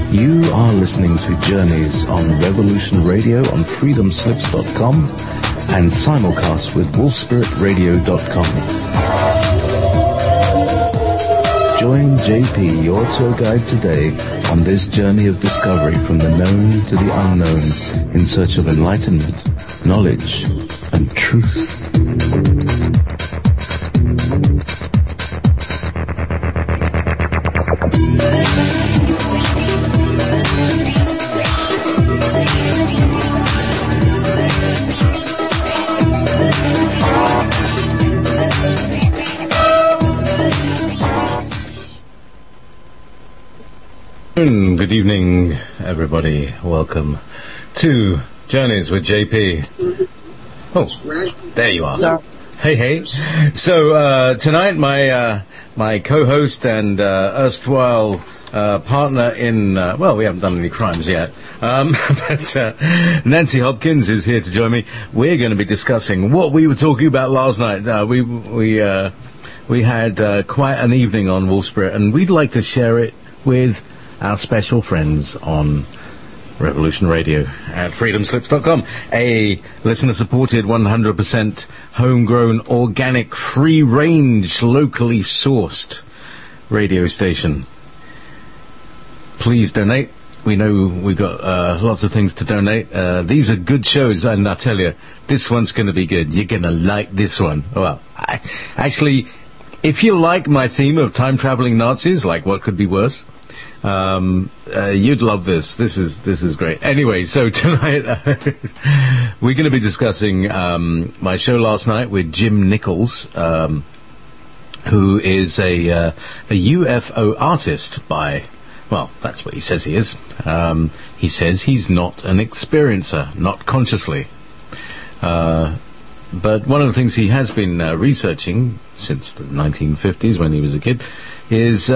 You are listening to Journeys on Revolution Radio on freedomslips.com and simulcast with wolfspiritradio.com. Join JP, your tour guide today, on this journey of discovery from the known to the unknown in search of enlightenment, knowledge, and truth. Good evening, everybody. Welcome to Journeys with JP. Oh, there you are. Sorry. Hey. So tonight, my co-host and erstwhile partner in well, we haven't done any crimes yet, but Nancy Hopkins is here to join me. We're going to be discussing what we were talking about last night. We had quite an evening on Wolf Spirit, and we'd like to share it with our special friends on Revolution Radio at freedomslips.com, a listener-supported, 100% homegrown, organic, free-range, locally sourced radio station. Please donate. We know we've got lots of things to donate. These are good shows, and I tell you, this one's going to be good. You're going to like this one. Well, actually, if you like my theme of time-traveling Nazis, like what could be worse, you'd love this. This is great. Anyway, so tonight we're going to be discussing my show last night with Jim Nichols, who is a UFO artist by, well, that's what he says he is. He says he's not an experiencer, not consciously. But one of the things he has been researching since the 1950s when he was a kid is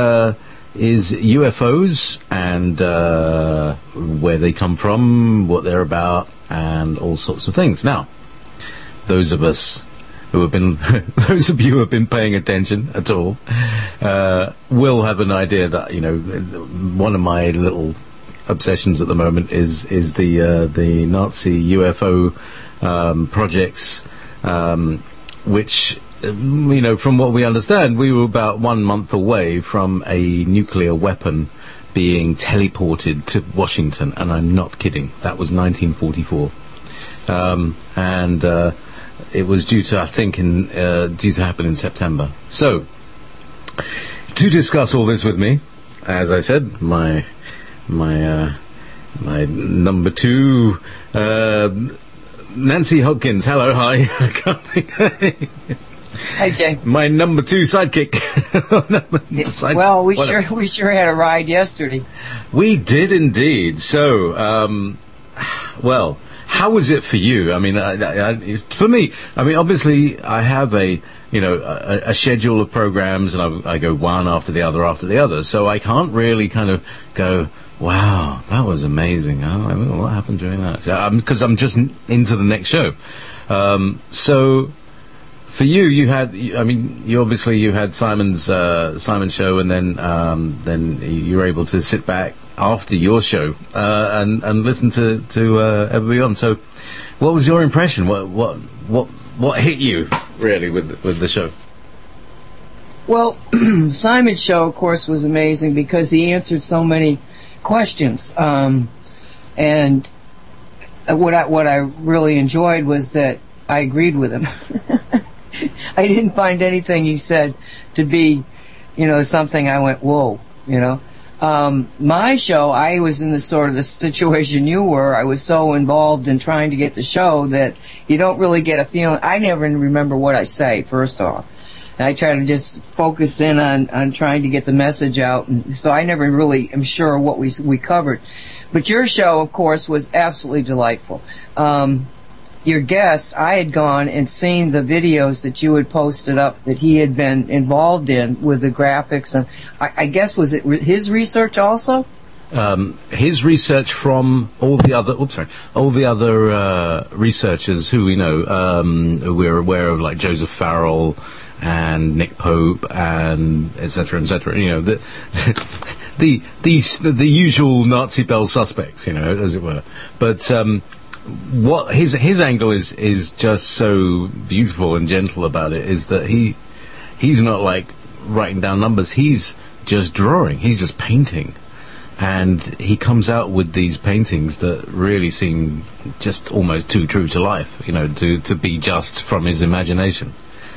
UFOs and where they come from, what they're about, and all sorts of things. Now, those of us who have been, those of you who have been paying attention at all, will have an idea that, you know, one of my little obsessions at the moment is the Nazi UFO projects, which, you know, from what we understand, we were about 1 month away from a nuclear weapon being teleported to Washington, and I'm not kidding. That was 1944, and it was due to, I think, due to happen in September. So, to discuss all this with me, as I said, my number two, Nancy Hopkins. Hello, hi. I can't think. Hey, Jay. My number two sidekick. Well, we sure had a ride yesterday. We did indeed. So, well, how was it for you? I mean, for me, I mean, obviously, I have a schedule of programs, and I go one after the other. So I can't really kind of go, wow, that was amazing. Oh, I don't know what happened during that. So, because I'm just into the next show. So. For you, you had Simon's show, and then you were able to sit back after your show and listen to everybody on. So, what was your impression? What hit you really with the show? Well, Simon's show, of course, was amazing because he answered so many questions, and what I really enjoyed was that I agreed with him. I didn't find anything he said to be, something I went, whoa, My show, I was in the sort of the situation you were. I was so involved in trying to get the show that you don't really get a feeling. I never remember what I say, first off. And I try to just focus in on trying to get the message out. And so I never really am sure what we covered. But your show, of course, was absolutely delightful. Your guest, I had gone and seen the videos that you had posted up that he had been involved in with the graphics, and I guess was it his research also? His research from all the other researchers who we know, who we're aware of, like Joseph Farrell and Nick Pope and et cetera, et cetera. the usual Nazi Bell suspects, as it were. But what his angle is just so beautiful and gentle about it is that he's not like writing down numbers. He's just drawing. He's just painting. And he comes out with these paintings that really seem just almost too true to life, to be just from his imagination.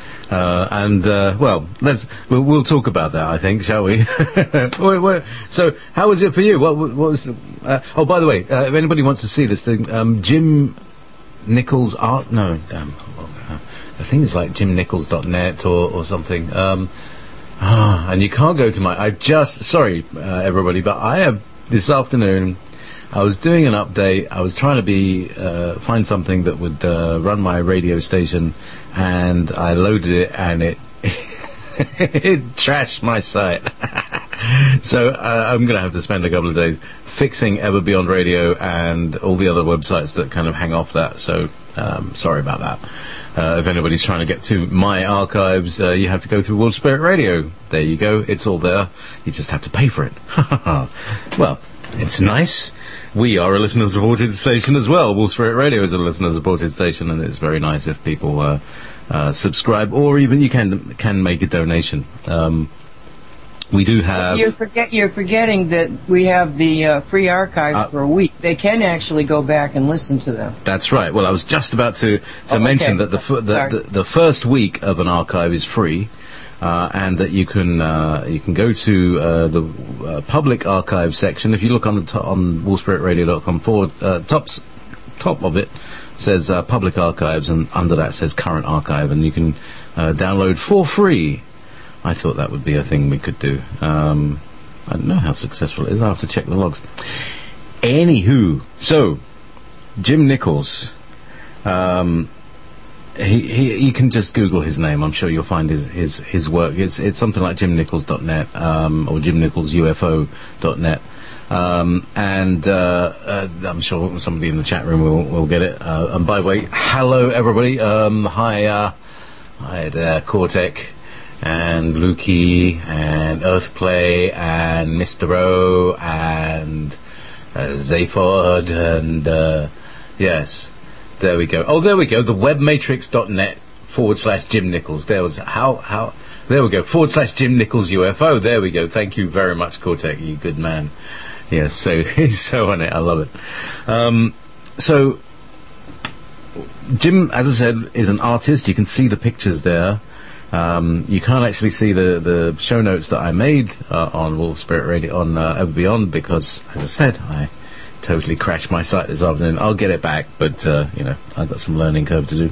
We'll talk about that, I think, shall we? So, how was it for you? What was? By the way, if anybody wants to see this thing, Jim Nichols art. No, I think it's like jimnichols.net or something. And you can't go to my... sorry, everybody, but I have, this afternoon, I was doing an update. I was trying to find something that would run my radio station, and I loaded it, and it it trashed my site. So I'm going to have to spend a couple of days fixing Ever Beyond Radio and all the other websites that kind of hang off that. So sorry about that. If anybody's trying to get to my archives, you have to go through Wolf Spirit Radio. There you go. It's all there. You just have to pay for it. Well, it's nice. We are a listener-supported station as well. Wolf Spirit Radio is a listener-supported station, and it's very nice if people subscribe, or even you can make a donation. We do have... You're forgetting that we have the free archives for a week. They can actually go back and listen to them. That's right. Well, I was just about to mention that the first week of an archive is free, and that you can go to the public archive section. If you look on wolfspiritradio.com top of it says public archives, and under that says current archive, and you can download for free. I thought that would be a thing we could do. I don't know how successful it is. I'll have to check the logs. Anywho, so Jim Nichols, you can just Google his name. I'm sure you'll find his work. It's something like jimnichols.net or jimnicholsufo.net. And I'm sure somebody in the chat room will get it. And by the way, hello everybody. Hi there, Cortec, and Lukey, and Earthplay, and Mr. O, and Zaphod, and yes, there we go. Oh, there we go. The webmatrix.net /Jim Nichols. There was there we go. /Jim Nichols UFO. There we go. Thank you very much, Cortec. You good man. Yes, so he's so on it. I love it. So Jim, as I said, is an artist. You can see the pictures there. You can't actually see the show notes that I made on Wolf Spirit Radio on Ever Beyond because, as I said, I totally crashed my site this afternoon. I'll get it back, but I've got some learning curve to do.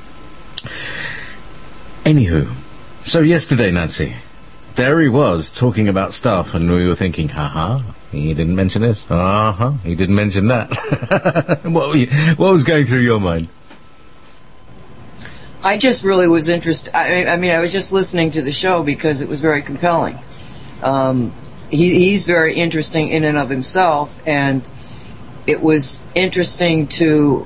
Anywho, so yesterday, Nancy, there he was talking about stuff, and we were thinking, he didn't mention this. He didn't mention that. What was going through your mind? I just really was interested. I mean, I was just listening to the show because it was very compelling. He's very interesting in and of himself, and it was interesting to...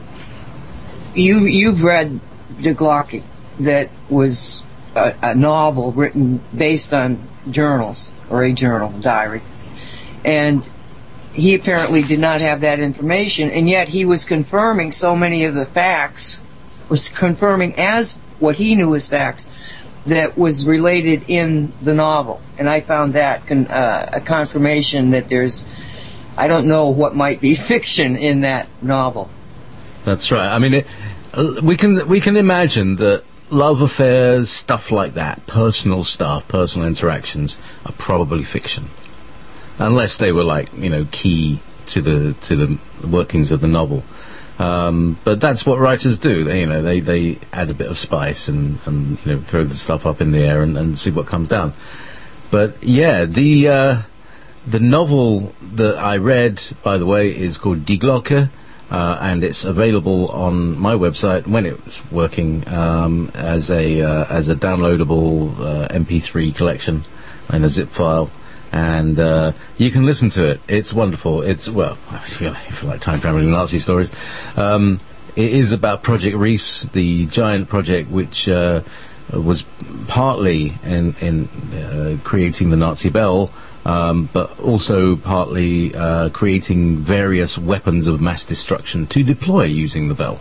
You've read De Glocke, that was a novel written based on journals, or a journal, diary. And he apparently did not have that information, and yet he was confirming so many of the facts, was confirming as what he knew as facts that was related in the novel. And I found that a confirmation that there's, I don't know what might be fiction in that novel. That's right. I mean, we can imagine that love affairs, stuff like that, personal stuff, personal interactions are probably fiction, unless they were like key to the workings of the novel. But that's what writers do. They add a bit of spice and throw the stuff up in the air and see what comes down. But yeah, the novel that I read, by the way, is called Die Glocke, and it's available on my website when it was working as a downloadable MP3 collection in a zip file. And you can listen to it. It's wonderful. It's, well, if you like time traveling Nazi stories, it is about Project Reese, the giant project which was partly in creating the Nazi Bell, but also partly creating various weapons of mass destruction to deploy using the bell.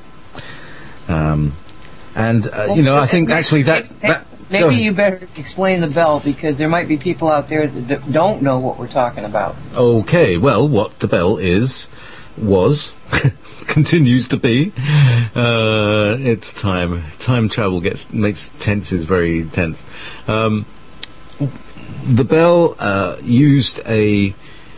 I think actually that maybe you better explain the bell, because there might be people out there that don't know what we're talking about. Okay, well, what the bell was, continues to be, it's time. Time travel makes tenses very tense. The bell used a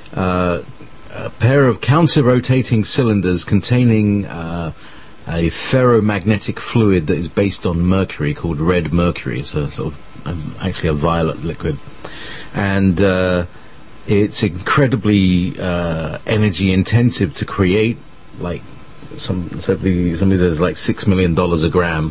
pair of counter-rotating cylinders containing a ferromagnetic fluid that is based on mercury, called red mercury. It's a sort of actually a violet liquid, and it's incredibly energy intensive to create. Like somebody says, like $6 million a gram,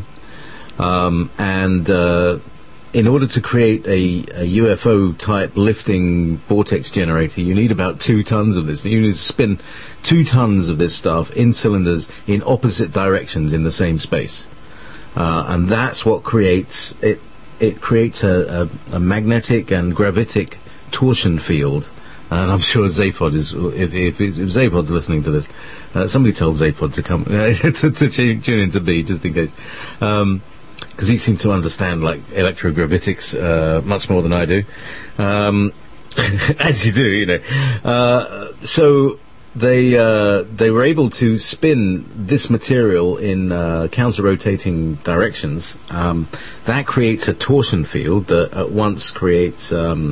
and in order to create a UFO type lifting vortex generator, you need about 2 tons of this. You need to spin 2 tons of this stuff in cylinders in opposite directions in the same space, and that's what creates it. It creates a magnetic and gravitic torsion field. And I'm sure Zaphod is. If Zaphod's listening to this, somebody tell Zaphod to come to tune into B, just in case. Because he seems to understand like electrogravitics much more than I do, as you do, you know. So they were able to spin this material in counter-rotating directions. That creates a torsion field that at once creates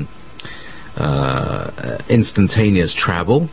instantaneous travel,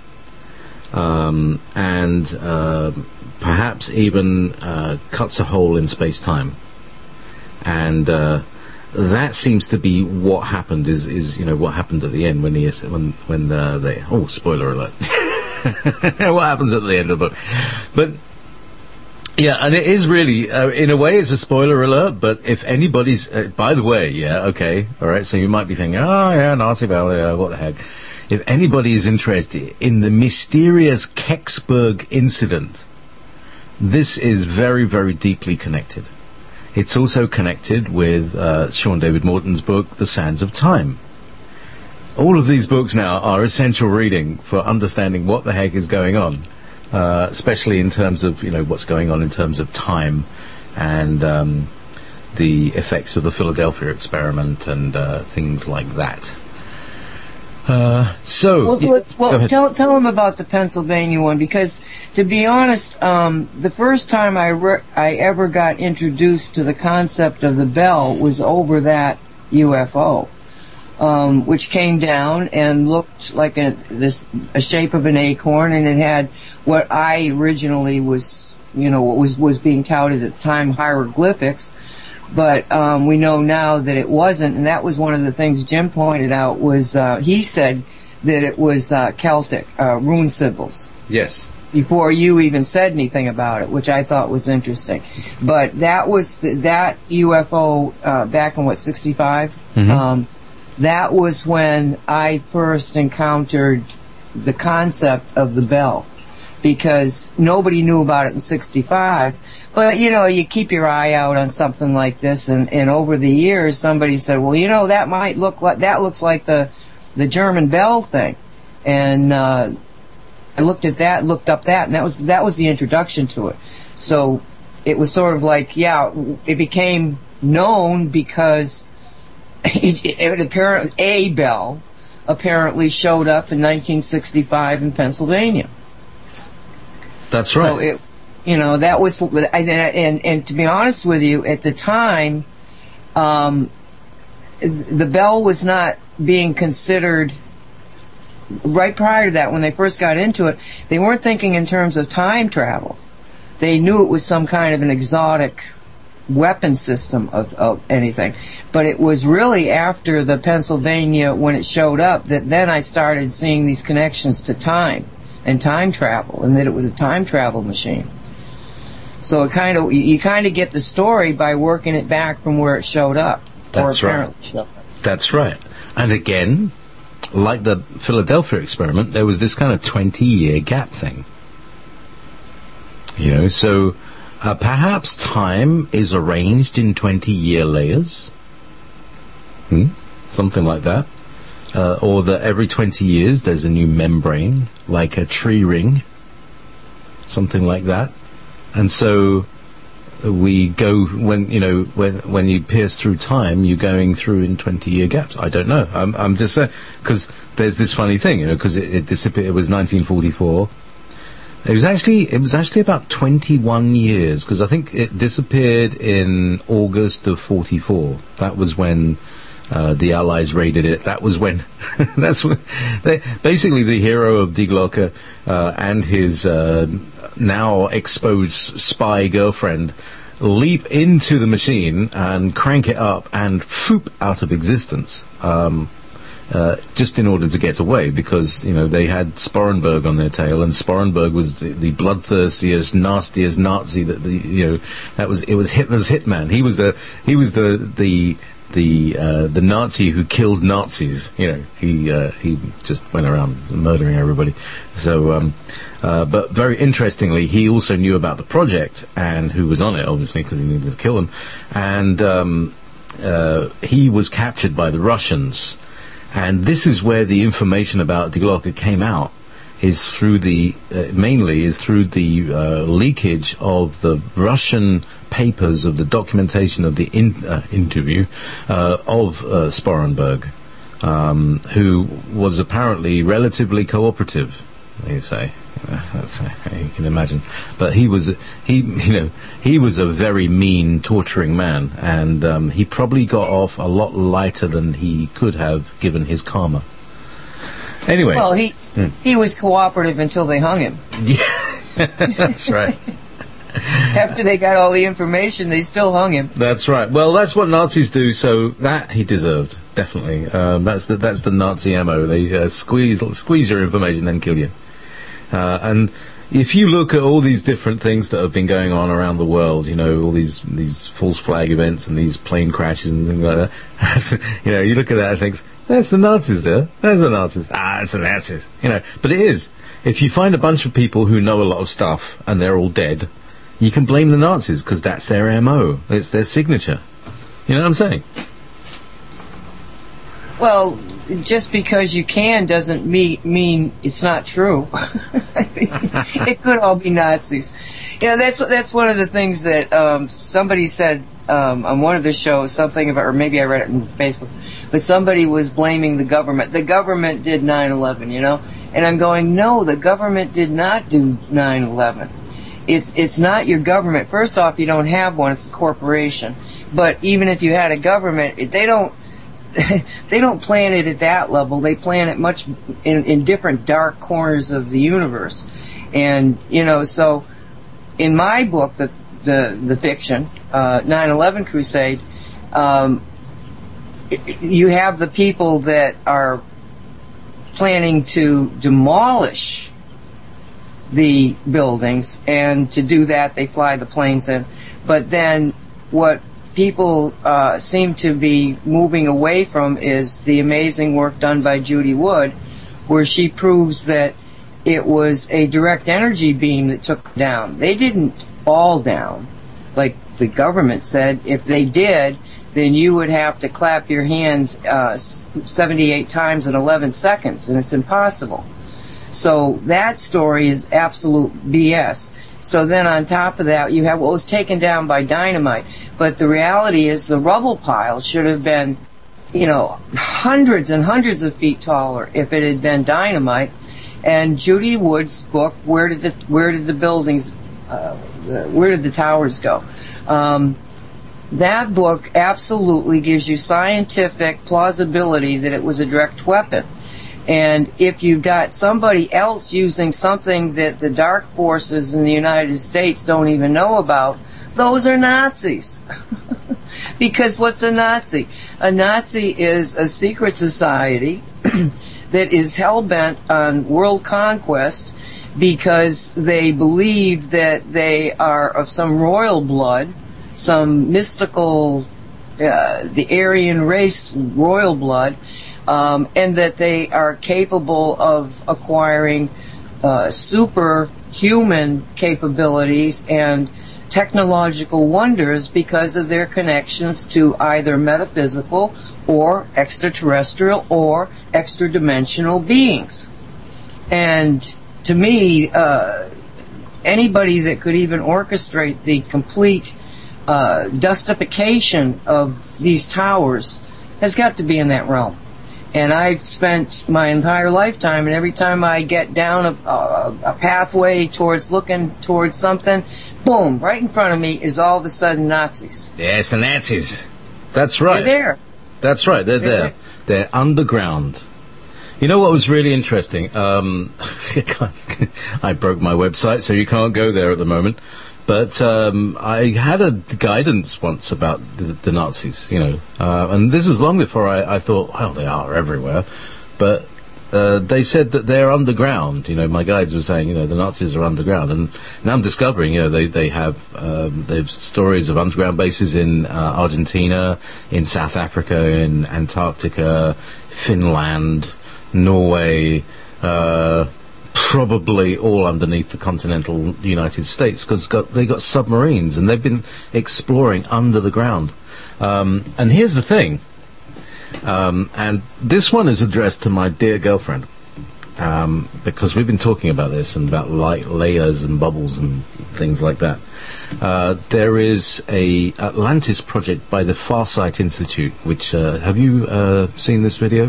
and perhaps even cuts a hole in space-time. And that seems to be what happened. Is what happened at the end when they spoiler alert. What happens at the end of the book? But yeah, and it is really in a way it's a spoiler alert. But if anybody's, by the way, yeah, okay, all right. So you might be thinking, oh yeah, Nazi Bell, what the heck? If anybody is interested in the mysterious Kecksburg incident, this is very, very deeply connected. It's also connected with Sean David Morton's book, The Sands of Time. All of these books now are essential reading for understanding what the heck is going on, especially in terms of what's going on in terms of time and the effects of the Philadelphia experiment and things like that. Tell them about the Pennsylvania one, because to be honest, the first time I ever got introduced to the concept of the bell was over that UFO, which came down and looked like a shape of an acorn, and it had what I originally was being touted at the time, hieroglyphics. But we know now that it wasn't, and that was one of the things Jim pointed out. Was he said that it was Celtic rune symbols. Yes. Before you even said anything about it, which I thought was interesting. But that was that UFO back in 65. Mm-hmm. That was when I first encountered the concept of the bell, because nobody knew about it in 65. But, you keep your eye out on something like this, and over the years, somebody said, well, that might looks like the German bell thing. And, I looked up that, and that was the introduction to it. So, it was sort of like, it became known because a bell apparently showed up in 1965 in Pennsylvania. That's right. So that was, and to be honest with you, at the time, the bell was not being considered. Right prior to that, when they first got into it, they weren't thinking in terms of time travel. They knew it was some kind of an exotic weapon system of anything. But it was really after the Pennsylvania, when it showed up, that then I started seeing these connections to time and time travel, and that it was a time travel machine. So you kind of get the story by working it back from where it showed up. That's right. That's right. And again, like the Philadelphia experiment, there was this kind of 20-year gap thing. So perhaps time is arranged in 20-year layers. Something like that. or that every 20 years there's a new membrane, like a tree ring, something like that. And so we go, when you pierce through time, you're going through in 20-year gaps. I don't know. I'm just saying, because there's this funny thing, because it disappeared. It was 1944. It was actually about 21 years, because I think it disappeared in August of 44. That was when the Allies raided it. That was when basically the hero of Die Glocke and his now exposed spy girlfriend leap into the machine and crank it up and foop out of existence. Just in order to get away, because they had Sporenberg on their tail, and Sporenberg was the bloodthirstiest, nastiest Nazi that it was Hitler's hitman. He was the Nazi who killed Nazis. He just went around murdering everybody. So, but very interestingly, he also knew about the project and who was on it, obviously, because he needed to kill them. And he was captured by the Russians. And this is where the information about Die Glocke came out, is through mainly through the leakage of the Russian papers, of the documentation of the interview of Sporenberg, who was apparently relatively cooperative, they say. That's you can imagine. But he was a very mean, torturing man, and he probably got off a lot lighter than he could have given his karma. Anyway, well, he was cooperative until they hung him. Yeah, that's right. After they got all the information, they still hung him. That's right. Well, that's what Nazis do, so that he deserved, definitely. That's the Nazi MO. They squeeze your information, then kill you. And if you look at all these different things that have been going on around the world, all these false flag events and these plane crashes and things like that, you look at that and think, that's the Nazis there. There's the Nazis. It's the Nazis. But it is. If you find a bunch of people who know a lot of stuff and they're all dead, you can blame the Nazis, because that's their MO. It's their signature. You know what I'm saying? Well, just because you can doesn't mean it's not true. It could all be Nazis. That's one of the things that somebody said on one of the shows, something about, or maybe I read it on Facebook, but somebody was blaming the government. The government did 9/11, and I'm going, no, the government did not do 9/11. It's not your government. First off, you don't have one; it's a corporation. But even if you had a government, they don't plan it at that level. They plan it much in different dark corners of the universe. And, so in my book, the fiction, 9/11 Crusade, you have the people that are planning to demolish the buildings, and to do that they fly the planes in. But then what people seem to be moving away from is the amazing work done by Judy Wood, where she proves that it was a direct energy beam that took them down. They didn't fall down like the government said. If they did, then you would have to clap your hands 78 times in 11 seconds, and it's impossible. So that story is absolute BS. So then on top of that, you have what was taken down by dynamite. But the reality is the rubble pile should have been, hundreds and hundreds of feet taller if it had been dynamite. And Judy Wood's book, where did the towers go? That book absolutely gives you scientific plausibility that it was a direct weapon. And if you've got somebody else using something that the dark forces in the United States don't even know about, those are Nazis. Because what's a Nazi? A Nazi is a secret society that is hell-bent on world conquest because they believe that they are of some royal blood, some mystical, the Aryan race royal blood, and that they are capable of acquiring superhuman capabilities and technological wonders because of their connections to either metaphysical or extraterrestrial or extra-dimensional beings. And to me, anybody that could even orchestrate the complete dustification of these towers has got to be in that realm. And I've spent my entire lifetime, and every time I get down a pathway towards looking towards something, boom, right in front of me is all of a sudden Nazis. Yes, the Nazis. That's right. They're there. That's right, they're there. They're underground. You know what was really interesting? I broke my website, so you can't go there at the moment. But I had a guidance once about the Nazis, and this is long before I thought, well, they are everywhere. But they said that they're underground. My guides were saying, the Nazis are underground. And now I'm discovering, they have stories of underground bases in Argentina, in South Africa, in Antarctica, Finland, Norway, probably all underneath the continental United States, because they got submarines and they've been exploring under the ground. And here's the thing, and this one is addressed to my dear girlfriend, because we've been talking about this and about light layers and bubbles and things like that. There is a Atlantis project by the Farsight Institute, which have you seen this video?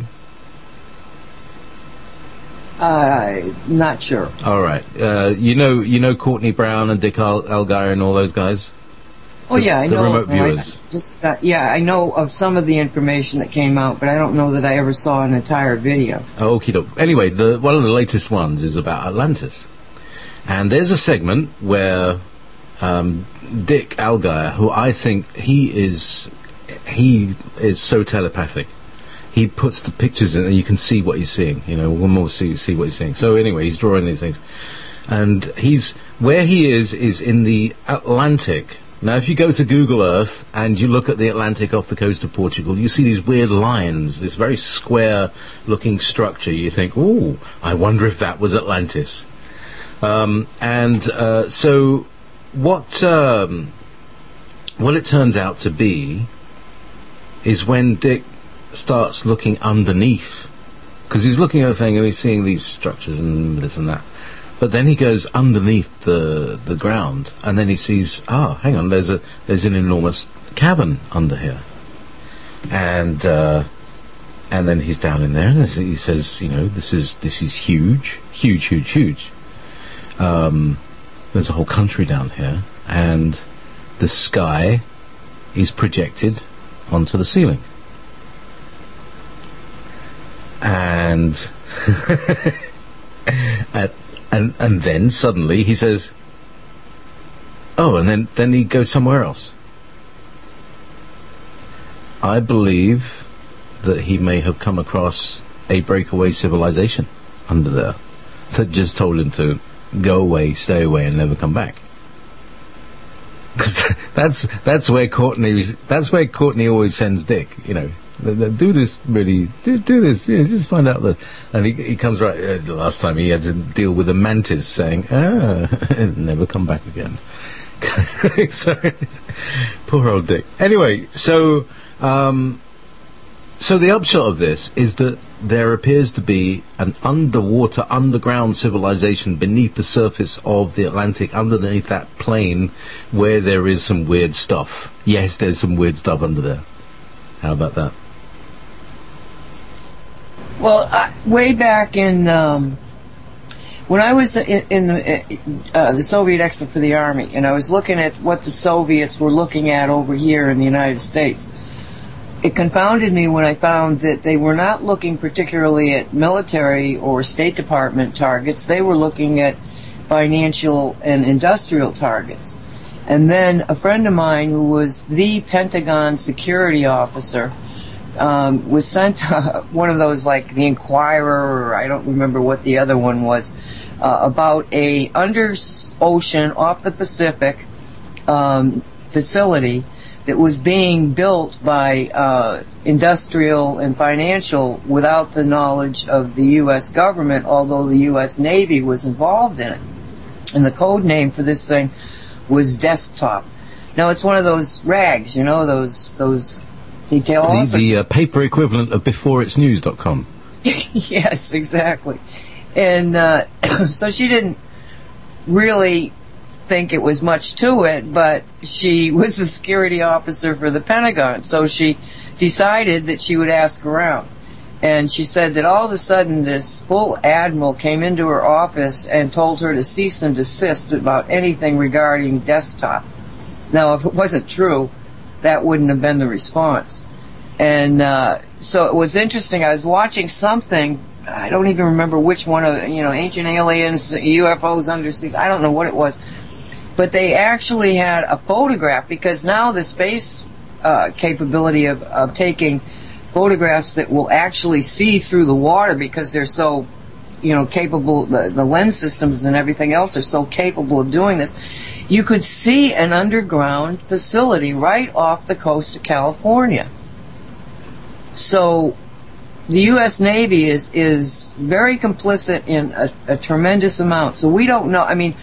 Not sure. All right. You know Courtney Brown and Dick Algire and all those guys? Oh, yeah, I know. The remote viewers. I know of some of the information that came out, but I don't know that I ever saw an entire video. Okie doke. Anyway, one of the latest ones is about Atlantis. And there's a segment where Dick Algire, who I think he is so telepathic. He puts the pictures in and you can see what he's seeing. One more see what he's seeing. So anyway, he's drawing these things. And where he is in the Atlantic. Now, if you go to Google Earth and you look at the Atlantic off the coast of Portugal, you see these weird lines, this very square-looking structure. You think, oh, I wonder if that was Atlantis. So what it turns out to be is when Dick starts looking underneath, because he's looking at a thing and he's seeing these structures and this and that, but then he goes underneath the ground and then he sees, hang on, there's an enormous cavern under here, and then he's down in there and he says, this is huge. There's a whole country down here, and the sky is projected onto the ceiling. And and then suddenly he says, oh, and then he goes somewhere else. I believe that he may have come across a breakaway civilization under there that just told him to go away, stay away, and never come back. Because that's where Courtney always sends Dick. Do this, really. Do this. Just find out that. And he comes right. Last time he had to deal with a mantis saying, never come back again. So, poor old Dick. Anyway, so the upshot of this is that there appears to be an underground civilization beneath the surface of the Atlantic, underneath that plain, where there is some weird stuff. Yes, there's some weird stuff under there. How about that? Well, way back in when I was in the Soviet expert for the Army, and I was looking at what the Soviets were looking at over here in the United States, it confounded me when I found that they were not looking particularly at military or State Department targets. They were looking at financial and industrial targets. And then a friend of mine who was the Pentagon security officer was sent one of those, like the Inquirer, or I don't remember what the other one was, about a under ocean off the Pacific facility that was being built by industrial and financial without the knowledge of the U.S. government, although the U.S. Navy was involved in it. And the code name for this thing was Desktop. Now, it's one of those rags, those detail all sorts The paper equivalent of beforeitsnews.com. Yes, exactly. And so she didn't really think it was much to it, but she was a security officer for the Pentagon, so she decided that she would ask around. And she said that all of a sudden this full admiral came into her office and told her to cease and desist about anything regarding desktop. Now, if it wasn't true, that wouldn't have been the response. And so it was interesting. I was watching something, I don't even remember which one of, ancient aliens, UFOs, underseas, I don't know what it was. But they actually had a photograph, because now the space capability of taking photographs that will actually see through the water, because they're so, capable, the lens systems and everything else are so capable of doing this. You could see an underground facility right off the coast of California. So the U.S. Navy is very complicit in a tremendous amount. So we don't know. I mean,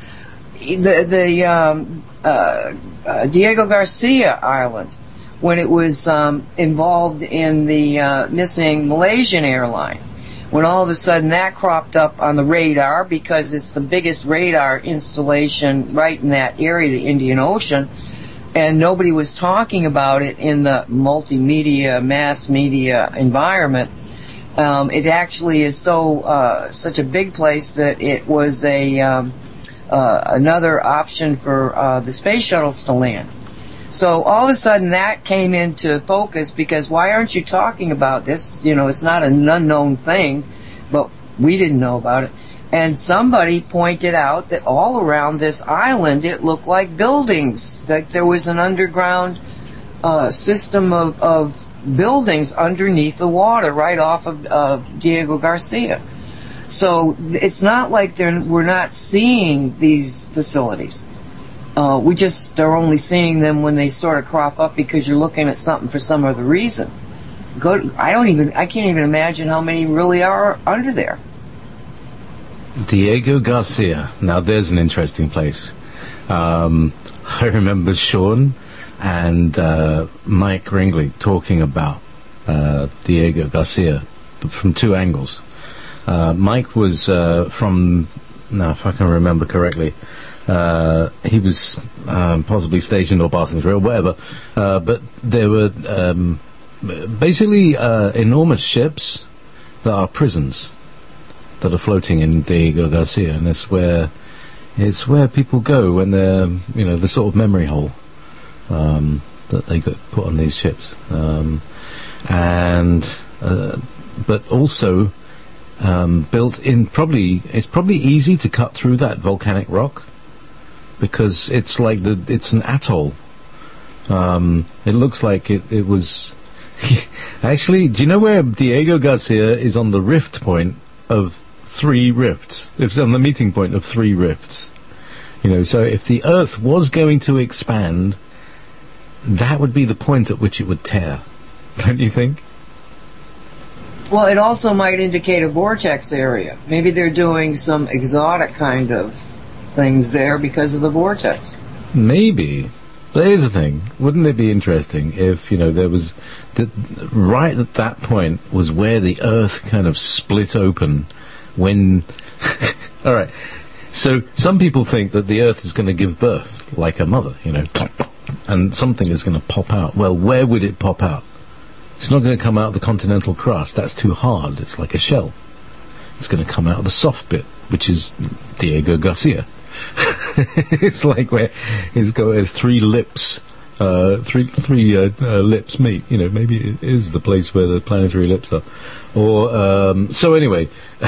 Diego Garcia Island, when it was involved in the missing Malaysian airline, when all of a sudden that cropped up on the radar, because it's the biggest radar installation right in that area, the Indian Ocean, and nobody was talking about it in the multimedia, mass media environment. It actually is such a big place that it was another option for the space shuttles to land. So all of a sudden that came into focus, because why aren't you talking about this? It's not an unknown thing, but we didn't know about it. And somebody pointed out that all around this island it looked like buildings, like there was an underground system of buildings underneath the water right off of Diego Garcia. So it's not like we're not seeing these facilities. We just are only seeing them when they sort of crop up, because you're looking at something for some other reason. I can't even imagine how many really are under there. Diego Garcia. Now there's an interesting place. I remember Sean and Mike Ringley talking about Diego Garcia from two angles. Mike was from, now if I can remember correctly, he was possibly stationed or passing through or whatever, but there were basically enormous ships that are prisons that are floating in Diego Garcia, and it's where people go when they're, the sort of memory hole that they got put on these ships, but also built in. It's probably easy to cut through that volcanic rock, because it's an atoll. It looks like it was actually. Do you know where Diego Garcia is? On the rift point of 3 rifts. It's on the meeting point of 3 rifts. So if the Earth was going to expand, that would be the point at which it would tear. Don't you think? Well, it also might indicate a vortex area. Maybe they're doing some exotic kind of things there because of the vortex. Maybe. But here's the thing. Wouldn't it be interesting if, there was... right at that point was where the Earth kind of split open when... All right. So some people think that the Earth is going to give birth like a mother, and something is going to pop out. Well, where would it pop out? It's not going to come out of the continental crust. That's too hard. It's like a shell. It's going to come out of the soft bit, which is Diego Garcia. It's like where he's got 3 lips, three lips meet. Maybe it is the place where the planetary lips are. Or so anyway,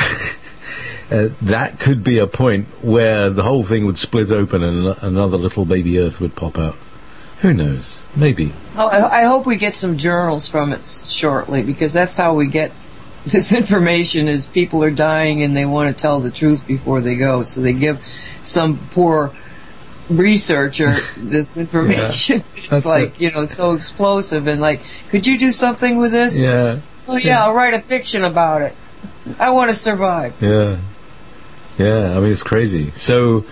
that could be a point where the whole thing would split open and another little baby Earth would pop out. Who knows? Maybe. Oh, I hope we get some journals from it shortly, because that's how we get this information, is people are dying and they want to tell the truth before they go. So they give some poor researcher this information. Yeah, it's like, it's so explosive, and like, could you do something with this? Yeah. Well, yeah, I'll write a fiction about it. I want to survive. Yeah. Yeah, I mean, it's crazy. So,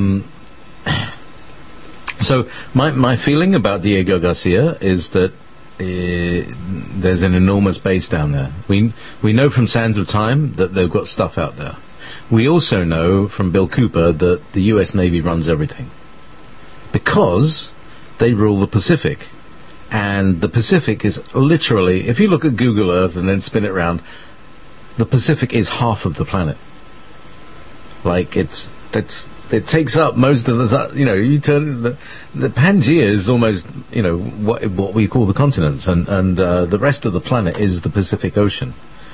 so my feeling about Diego Garcia is that there's an enormous base down there. We know from Sands of Time that they've got stuff out there. We also know from Bill Cooper that the U.S. Navy runs everything because they rule the Pacific. And the Pacific is literally, if you look at Google Earth and then spin it around, the Pacific is half of the planet. Like it takes up most of the, you turn the Pangaea is almost, what we call the continents, and the rest of the planet is the Pacific Ocean.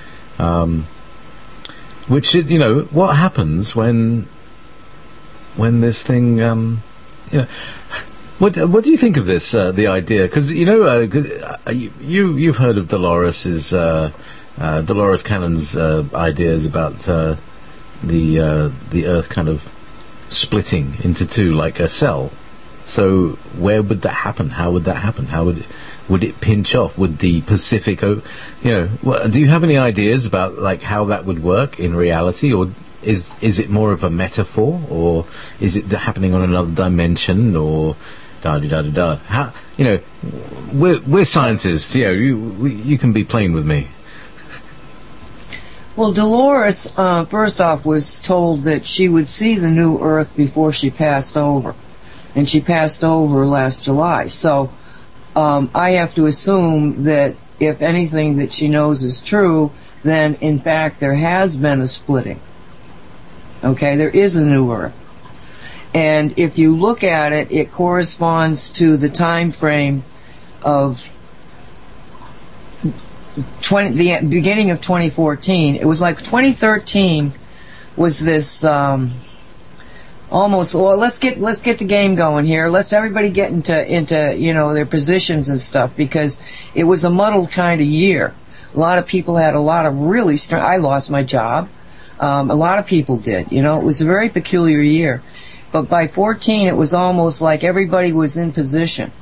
Which, what happens when this thing, What do you think of this? The idea, because you've heard of Dolores's Dolores Cannon's ideas about the Earth kind of splitting into two like a cell. So where would that happen? How would that happen? How would it pinch off? Would the Pacific, do you have any ideas about like how that would work in reality, or is it more of a metaphor, or is it happening on another dimension, or da-da-da-da-da? How, we're scientists, you can be plain with me. Well, Dolores, first off, was told that she would see the new Earth before she passed over. And she passed over last July. So I have to assume that if anything that she knows is true, then in fact there has been a splitting. Okay, there is a new Earth. And if you look at it, it corresponds to the time frame of the beginning of 2014. It was like 2013 was this almost. Well, let's get the game going here. Let's everybody get into their positions and stuff, because it was a muddled kind of year. A lot of people had a lot of really I lost my job. A lot of people did. It was a very peculiar year. But by 14, it was almost like everybody was in position.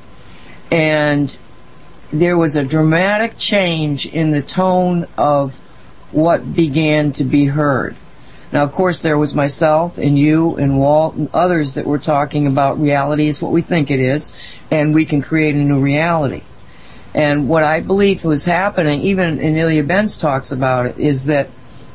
And there was a dramatic change in the tone of what began to be heard. Now, of course, there was myself and you and Walt and others that were talking about reality is what we think it is, and we can create a new reality. And what I believe was happening, even Amelia Benz talks about it, is that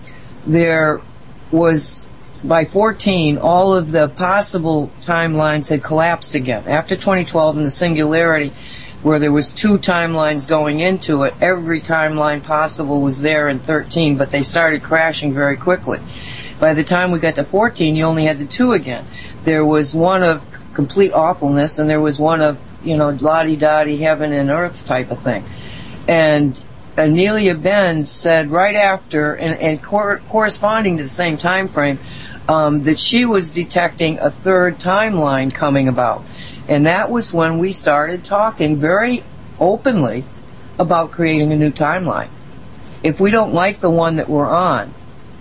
there was, by 14, all of the possible timelines had collapsed again. After 2012 and the singularity, where there was two timelines going into it, every timeline possible was there in 13, but they started crashing very quickly. By the time we got to 14, you only had the two again. There was one of complete awfulness, and there was one of, la-di-da-di, heaven and earth type of thing. And Amelia Benz said right after, and corresponding to the same time frame, that she was detecting a third timeline coming about. And that was when we started talking very openly about creating a new timeline. If we don't like the one that we're on,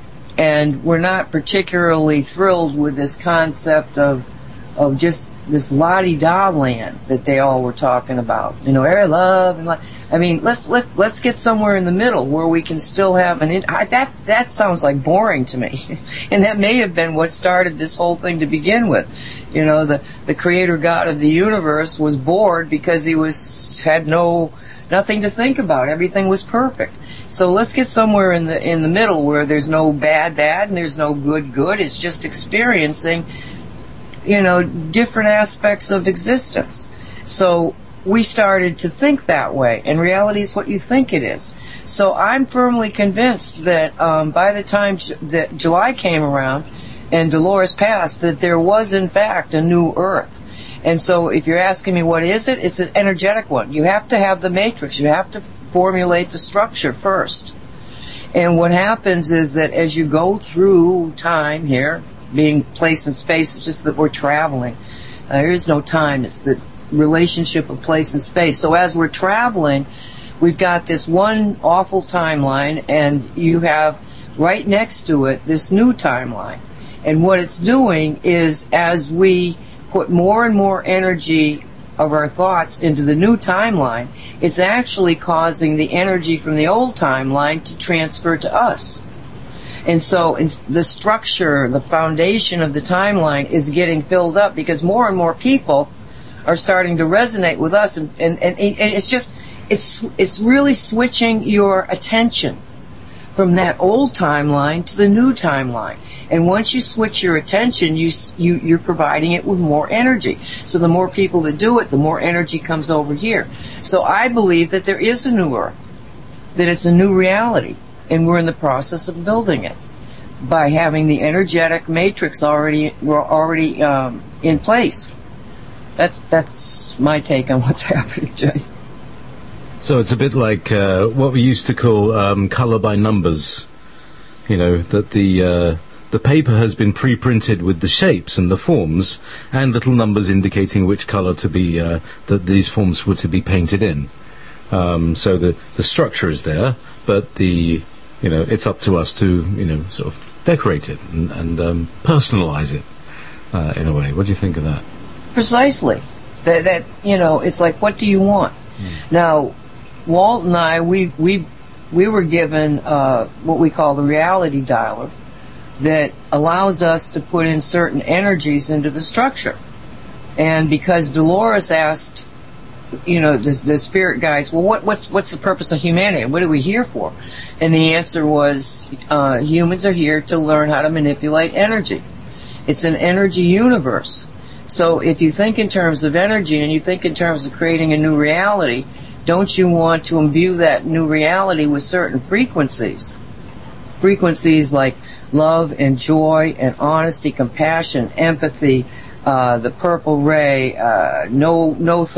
and we're not particularly thrilled with this concept of just this la-di-da land that they all were talking about, air love and like, I mean, let's get somewhere in the middle where we can still have that sounds like boring to me, and that may have been what started this whole thing to begin with. The creator God of the universe was bored because he had nothing to think about. Everything was perfect. So let's get somewhere in the middle where there's no bad and there's no good. It's just experiencing different aspects of existence. So we started to think that way, and reality is what you think it is. So I'm firmly convinced that by the time that July came around and Dolores passed, that there was in fact a new Earth. And so if you're asking me what is it, it's an energetic one. You have to have the matrix. You have to formulate the structure first. And what happens is that as you go through time here, being place and space, it's just that we're traveling. There is no time. It's the relationship of place and space. So as we're traveling, we've got this one awful timeline, and you have right next to it this new timeline. And what it's doing is, as we put more and more energy of our thoughts into the new timeline, it's actually causing the energy from the old timeline to transfer to us. And so the structure, the foundation of the timeline is getting filled up because more and more people are starting to resonate with us. And it's just, it's really switching your attention from that old timeline to the new timeline. And once you switch your attention, you're providing it with more energy. So the more people that do it, the more energy comes over here. So I believe that there is a new Earth, that it's a new reality, and we're in the process of building it by having the energetic matrix already in place. That's my take on what's happening, Jay. So it's a bit like what we used to call colour by numbers. You know, that the paper has been pre-printed with the shapes and the forms and little numbers indicating which colour to be that these forms were to be painted in. So the structure is there, but it's up to us to sort of decorate it and personalise it in a way. What do you think of that? Precisely. That it's like, what do you want? Now, Walt and I, we were given what we call the reality dialer that allows us to put in certain energies into the structure. And because Dolores asked, the spirit guides, well, what's the purpose of humanity? What are we here for? And the answer was, humans are here to learn how to manipulate energy. It's an energy universe. So if you think in terms of energy and you think in terms of creating a new reality, don't you want to imbue that new reality with certain frequencies? Frequencies like love and joy and honesty, compassion, empathy, the purple ray, no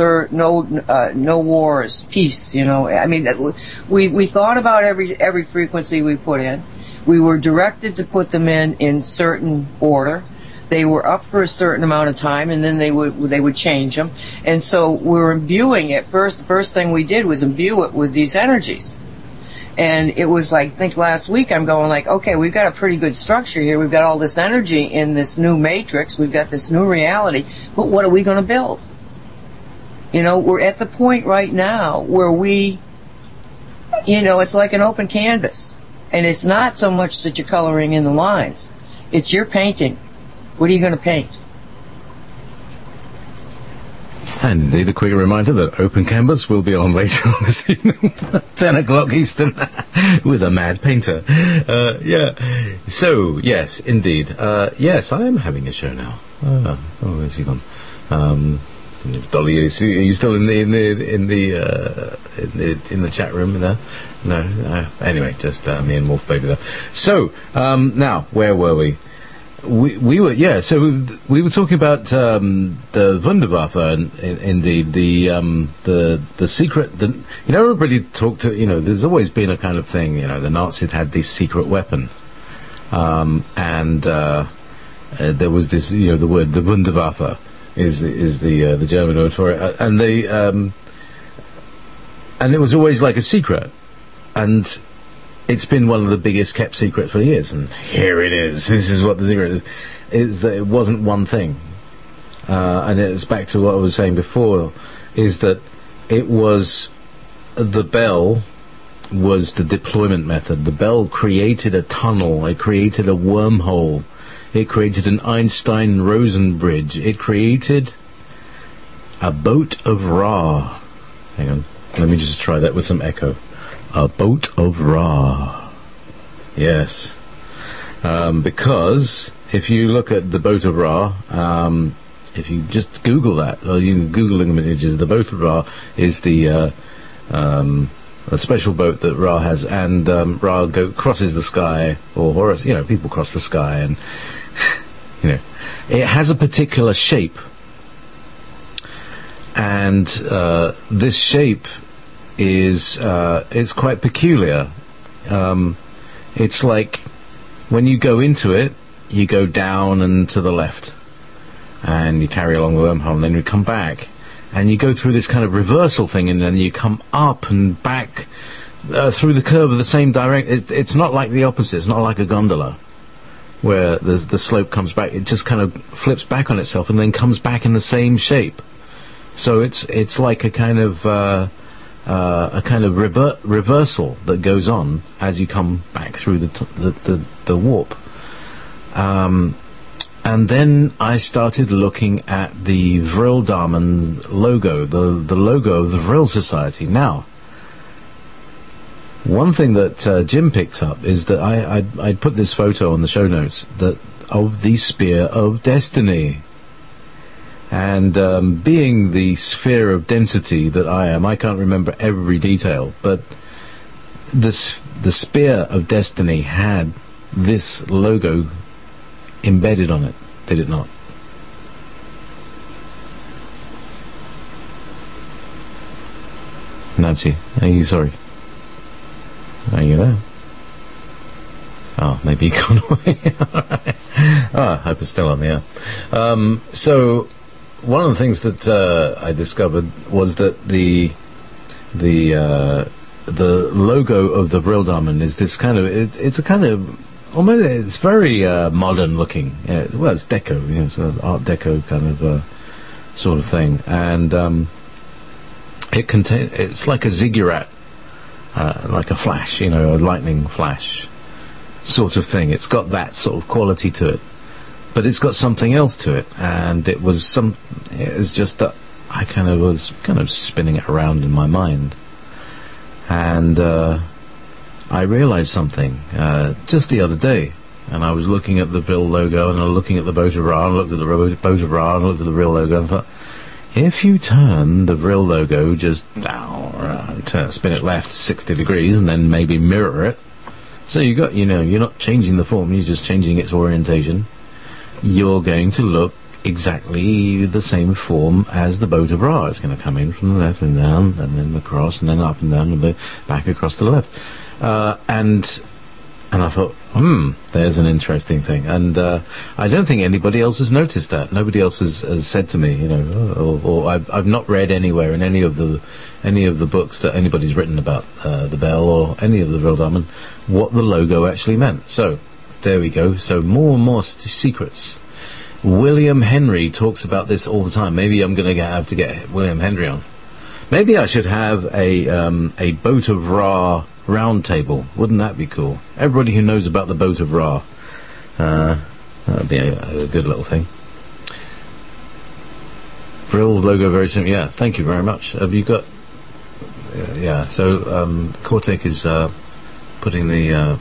wars, peace. I mean, we thought about every frequency we put in. We were directed to put them in certain order. They were up for a certain amount of time, and then they would change them. And so we were imbuing it. The first thing we did was imbue it with these energies. And it was like, I think last week I'm going like, okay, we've got a pretty good structure here. We've got all this energy in this new matrix. We've got this new reality. But what are we going to build? We're at the point right now where it's like an open canvas. And it's not so much that you're coloring in the lines. It's you're painting. What are you going to paint? And indeed, a quick reminder that Open Canvas will be on later on this evening, 10 o'clock Eastern, with a mad painter. So, yes, indeed. Yes, I am having a show now. Where's he gone? Dolly, are you still in the chat room there? No. Anyway, just me and Wolf Baby there. So, now, where were we? We were so we were talking about the Wunderwaffe, and indeed the secret. Everybody talked to There's always been a kind of thing. The Nazis had this secret weapon, and there was this. The word the Wunderwaffe is the German word for it, and they and it was always like a secret, and it's been one of the biggest kept secrets for years, and here it is. This is what the secret is that it wasn't one thing. And it's back to what I was saying before, is that it was the bell was the deployment method. The bell created a tunnel, it created a wormhole, it created an Einstein-Rosen bridge, it created a boat of Ra. Hang on, let me just try that with some echo. A boat of Ra. Yes. Because if you look at the boat of Ra, if you just Google that, or you can Google images, the boat of Ra is a special boat that Ra has, and Ra crosses the sky, or Horus, people cross the sky, and it has a particular shape, and this shape is it's quite peculiar. It's like when you go into it, you go down and to the left, and you carry along the wormhole, and then you come back, and you go through this kind of reversal thing, and then you come up and back through the curve of the same direction. It's not like the opposite. It's not like a gondola where the slope comes back. It just kind of flips back on itself and then comes back in the same shape. So it's like a kind of reversal that goes on as you come back through the warp. And then I started looking at the Vril Damen logo, the logo of the Vril Society. Now, One thing that Jim picked up is that I put this photo on the show notes that of the Spear of Destiny. And being the sphere of density that I am, I can't remember every detail, but the Spear of Destiny had this logo embedded on it, did it not? Nancy, are you sorry? Are you there? Oh, maybe you gone away. I hope it's still on the air. So, one of the things that I discovered was that the logo of the Vril Diamond is this kind of it's a kind of almost it's very modern looking. Well, it's deco, it's an Art Deco kind of sort of thing, and it's like a ziggurat, like a flash, a lightning flash sort of thing. It's got that sort of quality to it, but it's got something else to it, and it was just that I was spinning it around in my mind, and I realized something just the other day, and I was looking at the Vril logo, and I was looking at the Boat of Ra, and looked at the Boat of Ra, and looked at the Vril logo, and thought, if you turn the Vril logo just spin it left 60 degrees, and then maybe mirror it, so you got, you're not changing the form, you're just changing its orientation, you're going to look exactly the same form as the Boat of Ra. It's going to come in from the left and down, and then across, and then up and down, and back across to the left. And I thought, there's an interesting thing. And I don't think anybody else has noticed that. Nobody else has said to me, or I've not read anywhere in any of the books that anybody's written about the bell or any of the Vril Diamond what the logo actually meant. So there we go. So more and more secrets. William Henry talks about this all the time. Maybe I'm going to have to get William Henry on. Maybe I should have a Boat of Ra round table. Wouldn't that be cool? Everybody who knows about the Boat of Ra. That would be a good little thing. Vril logo, very simple. Yeah, thank you very much. Have you got... yeah, so Cortec is putting the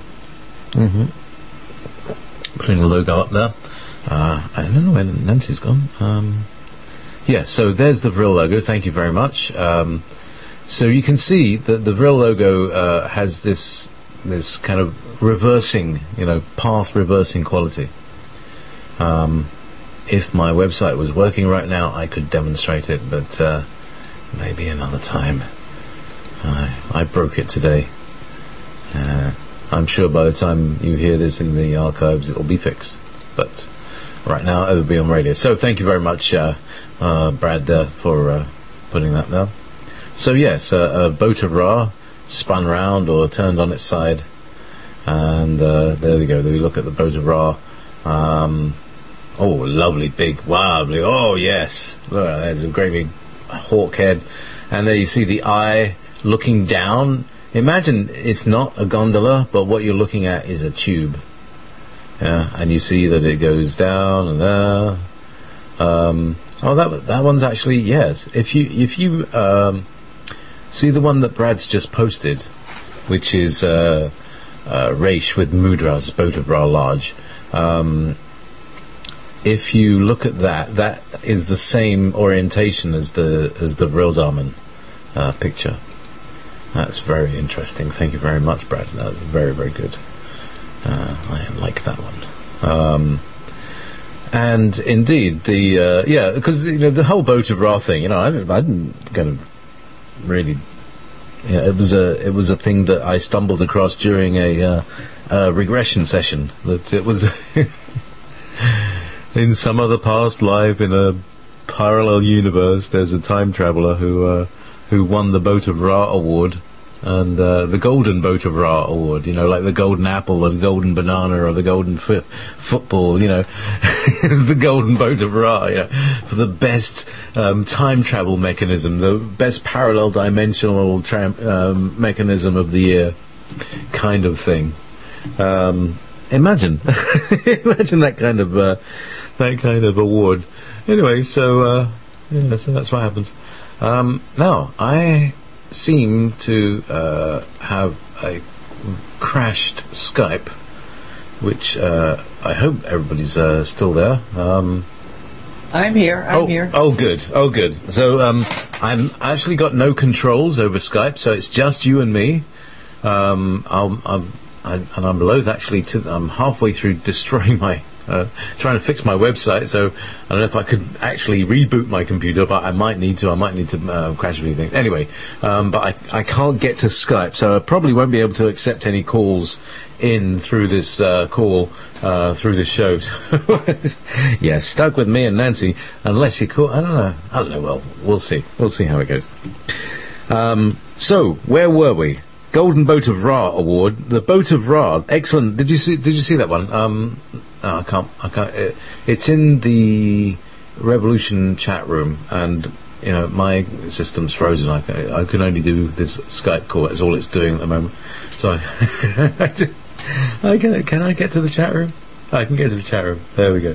putting the logo up there. I don't know where Nancy's gone. Yeah, so there's the Vril logo. Thank you very much. So you can see that the Vril logo has this kind of reversing, path reversing quality. If my website was working right now, I could demonstrate it, but maybe another time. I broke it today. I'm sure by the time you hear this in the archives, it'll be fixed. But right now, it'll be on radio. So thank you very much, Brad, for putting that there. So yes, a Boat of Ra spun round or turned on its side, and there we go. There we look at the Boat of Ra. Oh, lovely big wobbly. Oh yes, look, there's a great big hawk head, and there you see the eye looking down. Imagine it's not a gondola, but what you're looking at is a tube. Yeah, and you see that it goes down and there. Oh, that one's actually, yes. If you see the one that Brad's just posted, which is Raish with Mudra's Boat of Ra Large. If you look at that is the same orientation as the Vril Diamond picture. That's very interesting. Thank you very much, Brad. That was very, very good. I like that one. And indeed, because the whole Boat of Ra thing, I didn't kind of really. Yeah, it was a thing that I stumbled across during a regression session. That it was in some other past life in a parallel universe. There's a time traveler who won the Boat of Ra award. And the Golden Boat of Ra award, like the golden apple or the golden banana or the golden football, it was the Golden Boat of Ra, for the best time travel mechanism, the best parallel dimensional mechanism of the year, kind of thing. Imagine that kind of award. Anyway, so that's what happens. Now I seem to have I crashed Skype, which I hope everybody's still there. I'm here. I'm here. Oh, good. Oh, good. So I'm actually got no controls over Skype, so it's just you and me. I'm loath actually to. I'm halfway through destroying my. Trying to fix my website, so I don't know if I could actually reboot my computer, but I might need to. I might need to crash everything. Anyway, but I can't get to Skype, so I probably won't be able to accept any calls in through this call through this show. Yeah, stuck with me and Nancy, unless you call. I don't know. Well, we'll see. We'll see how it goes. So where were we? Golden Boat of Ra award. The Boat of Ra, excellent. Did you see that one? I can't. It's in the Revolution chat room, and my system's frozen. I can only do this Skype call. That's all it's doing at the moment. So can I get to the chat room? I can get to the chat room. There we go.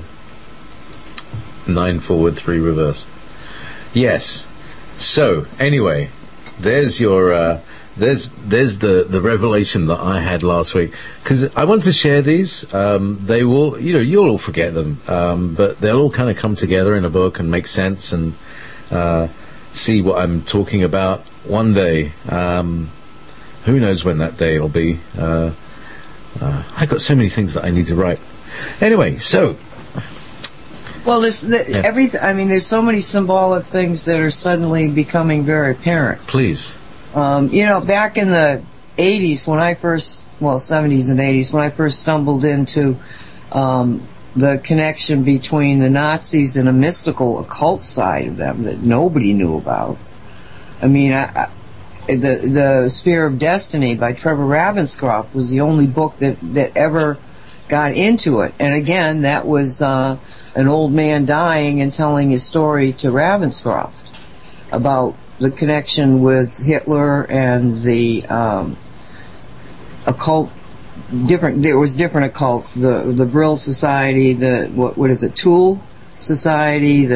9 forward, 3 reverse. Yes. So anyway, there's your. There's the revelation that I had last week, because I want to share these. They will, you'll all forget them, but they'll all kind of come together in a book and make sense and see what I'm talking about one day. Who knows when that day will be? I've got so many things that I need to write. Anyway, so. Well, everything. I mean, there's so many symbolic things that are suddenly becoming very apparent. Please. Back in the 80s, 70s and 80s, when I first stumbled into the connection between the Nazis and a mystical occult side of them that nobody knew about. I mean, the Sphere of Destiny by Trevor Ravenscroft was the only book that ever got into it. And again, that was an old man dying and telling his story to Ravenscroft about the connection with Hitler and the occult. There was different occults. The Brill Society, what is it? Tool Society.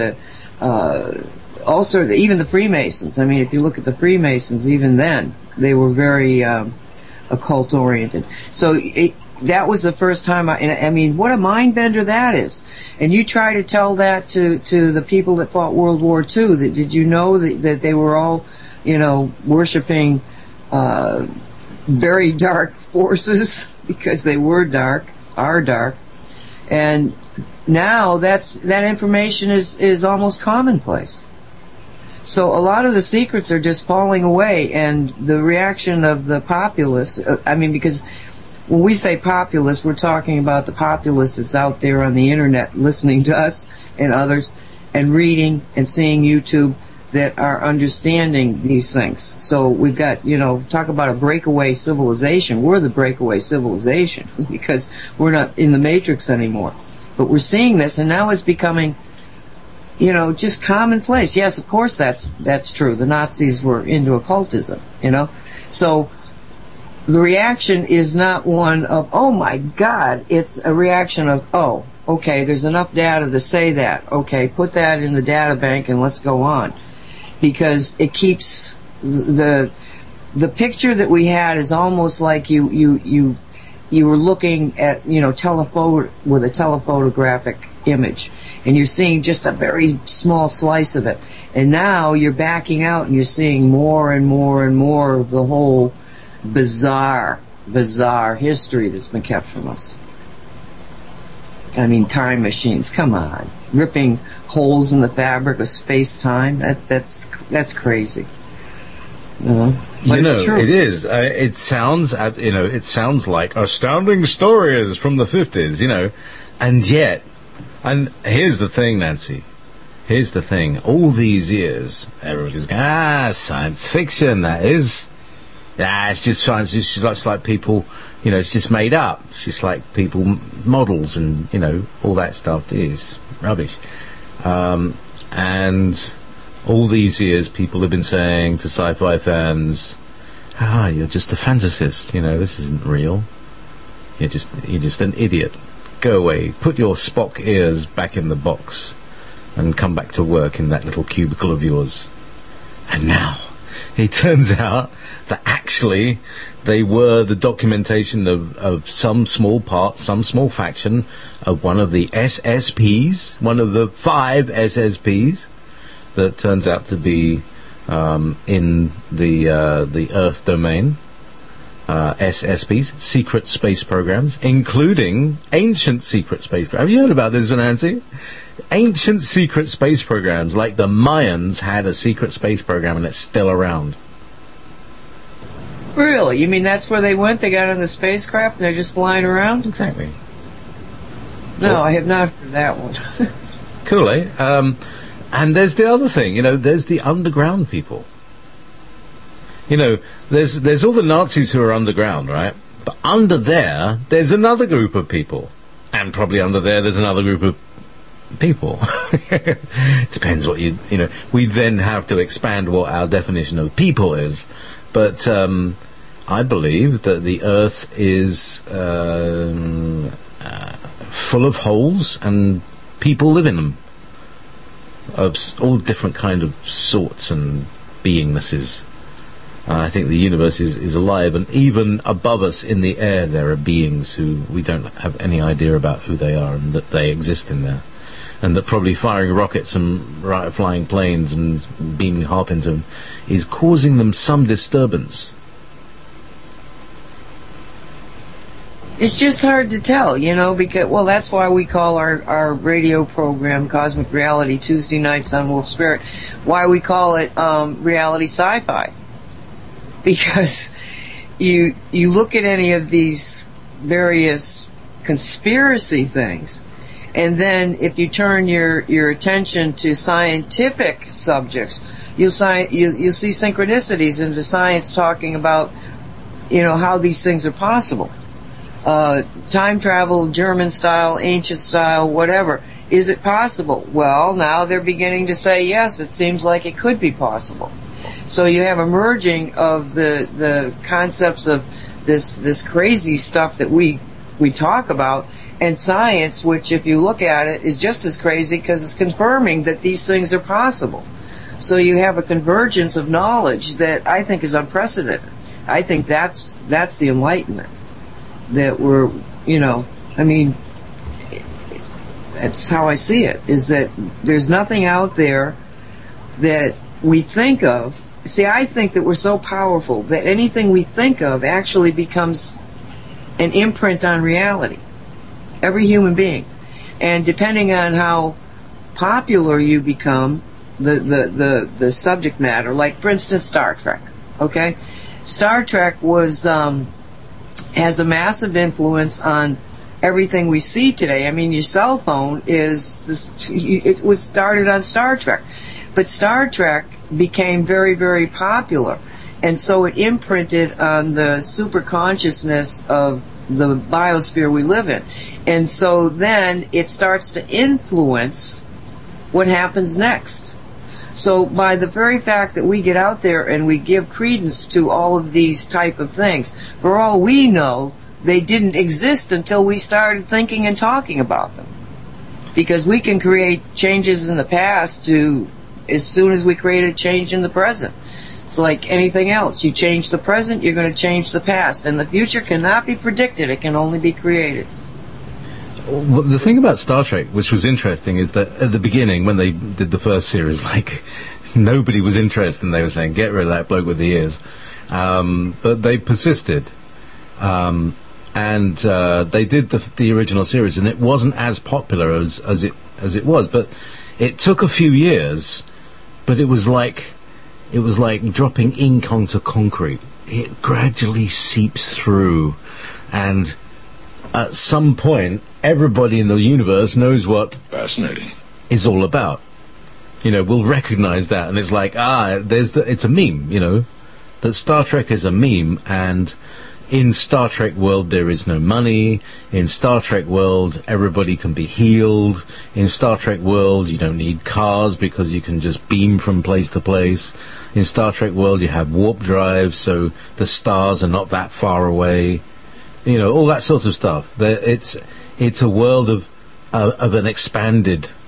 Also even the Freemasons. I mean, if you look at the Freemasons, even then they were very occult oriented. So that was the first time. I mean, what a mind bender that is! And you try to tell that to the people that fought World War II. Did you know that they were all, worshiping very dark forces because they are dark, and now that information is almost commonplace. So a lot of the secrets are just falling away, and the reaction of the populace. Because when we say populace, we're talking about the populace that's out there on the internet listening to us and others and reading and seeing YouTube that are understanding these things. So we've got, talk about a breakaway civilization. We're the breakaway civilization because we're not in the Matrix anymore. But we're seeing this, and now it's becoming, just commonplace. Yes, of course that's true. The Nazis were into occultism, So the reaction is not one of, oh my God, it's a reaction of, oh, okay, there's enough data to say that. Okay, put that in the data bank and let's go on. Because it keeps the picture that we had is almost like you were looking at, telephoto with a telephotographic image, and you're seeing just a very small slice of it. And now you're backing out and you're seeing more and more and more of the whole bizarre history that's been kept from us. I mean, time machines, come on. Ripping holes in the fabric of space-time, that's crazy. But it's true. It is. It sounds like astounding stories from the 50s, and yet, and here's the thing, Nancy. Here's the thing. All these years, everybody's going, science fiction, that is. It's just science. It's just like people, it's just made up. It's just like people, models and, all that stuff is rubbish. And all these years, people have been saying to sci-fi fans, you're just a fantasist. This isn't real. You're just an idiot. Go away. Put your Spock ears back in the box and come back to work in that little cubicle of yours. And now, it turns out that actually they were the documentation of some small part, some small faction of one of the SSPs, one of the 5 SSPs that turns out to be in the Earth domain. SSPs, secret space programs, including ancient secret space programs. Have you heard about this one, Nancy? Ancient secret space programs, like the Mayans had a secret space program and it's still around. Really? You mean that's where they went? They got on the spacecraft and they're just flying around? Exactly. No, I have not heard that one. Cool, eh? And there's the other thing, there's the underground people. There's all the Nazis who are underground, right? But under there's another group of people. And probably under there's another group of people. Depends what we then have to expand what our definition of people is. But I believe that the Earth is full of holes and people live in them. Of all different kind of sorts and beingnesses. I think the universe is alive, and even above us in the air there are beings who we don't have any idea about who they are and that they exist in there. And that probably firing rockets and flying planes and beaming HAARP into them is causing them some disturbance. It's just hard to tell, because, that's why we call our radio program Cosmic Reality Tuesday nights on Wolf Spirit, why we call it reality sci-fi. Because you look at any of these various conspiracy things, and then if you turn your attention to scientific subjects, you'll see synchronicities in the science talking about, how these things are possible. Time travel, German style, ancient style, whatever. Is it possible? Well, now they're beginning to say yes, it seems like it could be possible. So you have a merging of the concepts of this crazy stuff that we talk about, and science, which if you look at it is just as crazy because it's confirming that these things are possible. So you have a convergence of knowledge that I think is unprecedented. I think that's the Enlightenment. That we're, that's how I see it, is that there's nothing out there that we think of. See, I think that we're so powerful that anything we think of actually becomes an imprint on reality. Every human being. And depending on how popular you become, the subject matter, like for instance Star Trek, okay? Star Trek has a massive influence on everything we see today. I mean, your cell phone it was started on Star Trek. But Star Trek became very, very popular. And so it imprinted on the super consciousness of the biosphere we live in. And so then it starts to influence what happens next. So by the very fact that we get out there and we give credence to all of these type of things, for all we know, they didn't exist until we started thinking and talking about them. Because we can create changes in the past as soon as we create a change in the present. It's like anything else. You change the present, you're going to change the past. And the future cannot be predicted. It can only be created. Well, the thing about Star Trek, which was interesting, is that at the beginning, when they did the first series, nobody was interested, and they were saying, get rid of that bloke with the ears. But they persisted. And they did the original series, and it wasn't as popular as it was. But it took a few years, but it was like dropping ink onto concrete. It gradually seeps through, and at some point, everybody in the universe knows what fascinating is all about. We'll recognize that, and it's like, it's a meme, that Star Trek is a meme, and in Star Trek world there is no money. In Star Trek world, everybody can be healed. In Star Trek world, you don't need cars because you can just beam from place to place. In Star Trek world, you have warp drive, so the stars are not that far away. All that sort of stuff. It's a world of an expanded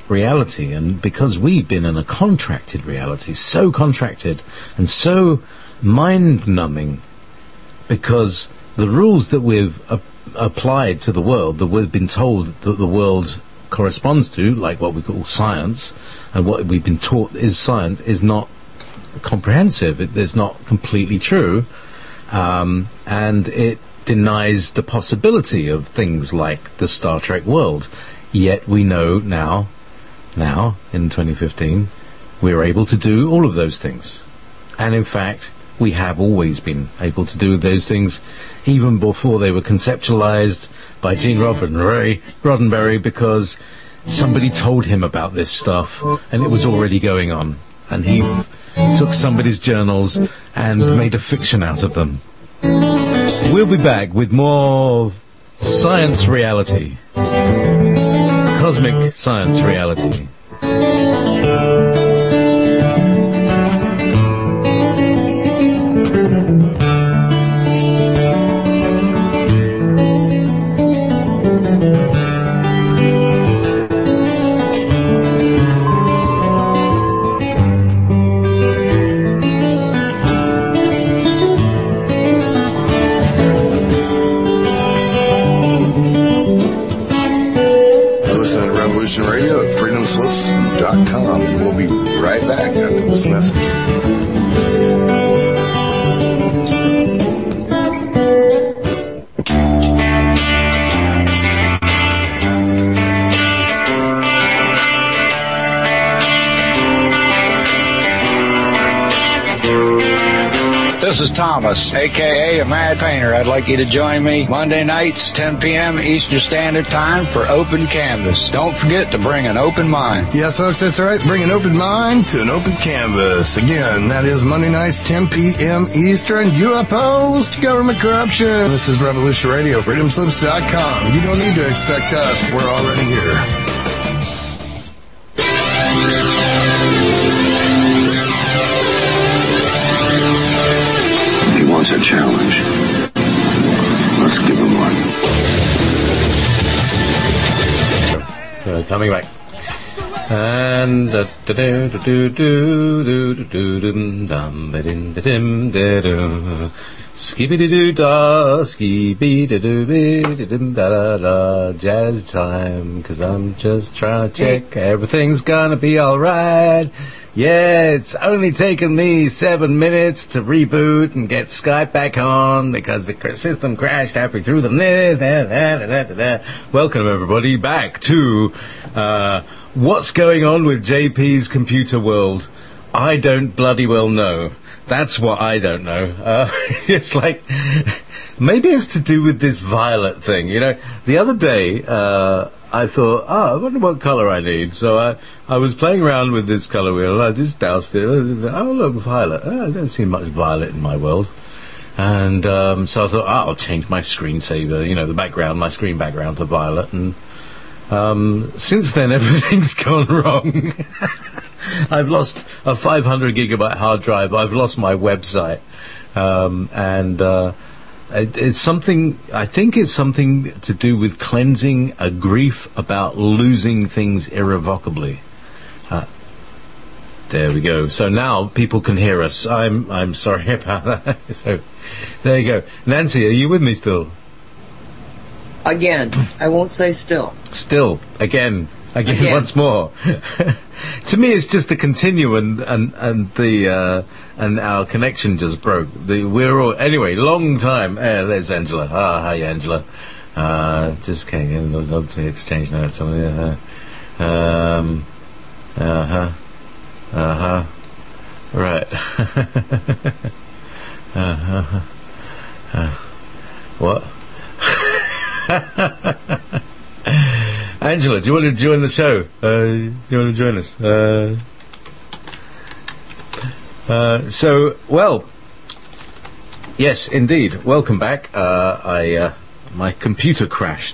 reality, and because we've been in a contracted reality, so contracted and so mind-numbing, because the rules that we've applied to the world, that we've been told that the world corresponds to, like what we call science, and what we've been taught is science, is not comprehensive. It's not completely true, and it denies the possibility of things like the Star Trek world. Yet we know now in 2015, we're able to do all of those things. And in fact, we have always been able to do those things, even before they were conceptualized by Gene Roddenberry, because somebody told him about this stuff, and it was already going on. And he took somebody's journals and made a fiction out of them. We'll be back with more science reality. Cosmic science reality. Radio at freedomslips.com. We'll be right back after this message. This is Thomas, a.k.a. a Mad Painter. I'd like you to join me Monday nights, 10 p.m. Eastern Standard Time for Open Canvas. Don't forget to bring an open mind. Yes, folks, that's right. Bring an open mind to an open canvas. Again, that is Monday nights, 10 p.m. Eastern. UFOs to government corruption. This is Revolution Radio, freedomslips.com. You don't need to expect us. We're already here. A challenge. Let's give him one. So coming back, and skibidi-doo-da, skibidi-doo-da-da-da, jazz time, 'cause I'm just trying to check everything's gonna be alright. Yeah, it's only taken me 7 minutes to reboot and get Skype back on because the system crashed halfway through the... Welcome, everybody, back to what's going on with JP's computer world. I don't bloody well know. That's what I don't know. It's like... Maybe it's to do with this violet thing. You know, the other day... I thought, I wonder what colour I need. So I was playing around with this colour wheel, and I just doused it. Oh, look, violet. I don't see much violet in my world. And so I thought, I'll change my screensaver, you know, the background, my screen background to violet. And since then, everything's gone wrong. I've lost a 500 gigabyte hard drive. I've lost my website. It's something, I think it's something to do with cleansing a grief about losing things irrevocably. There we go. So now people can hear us. I'm sorry about that. So there you go. Nancy, are you with me still? Again. I won't say still. Still. Again. Once more. To me, it's just a continuum, and our connection just broke. We're all anyway. Long time. There's Angela. Hi, Angela. Just came in. I'd love to exchange notes. Right. What? Angela, do you want to join the show? Do you want to join us? Well, yes, indeed. Welcome back. My computer crashed.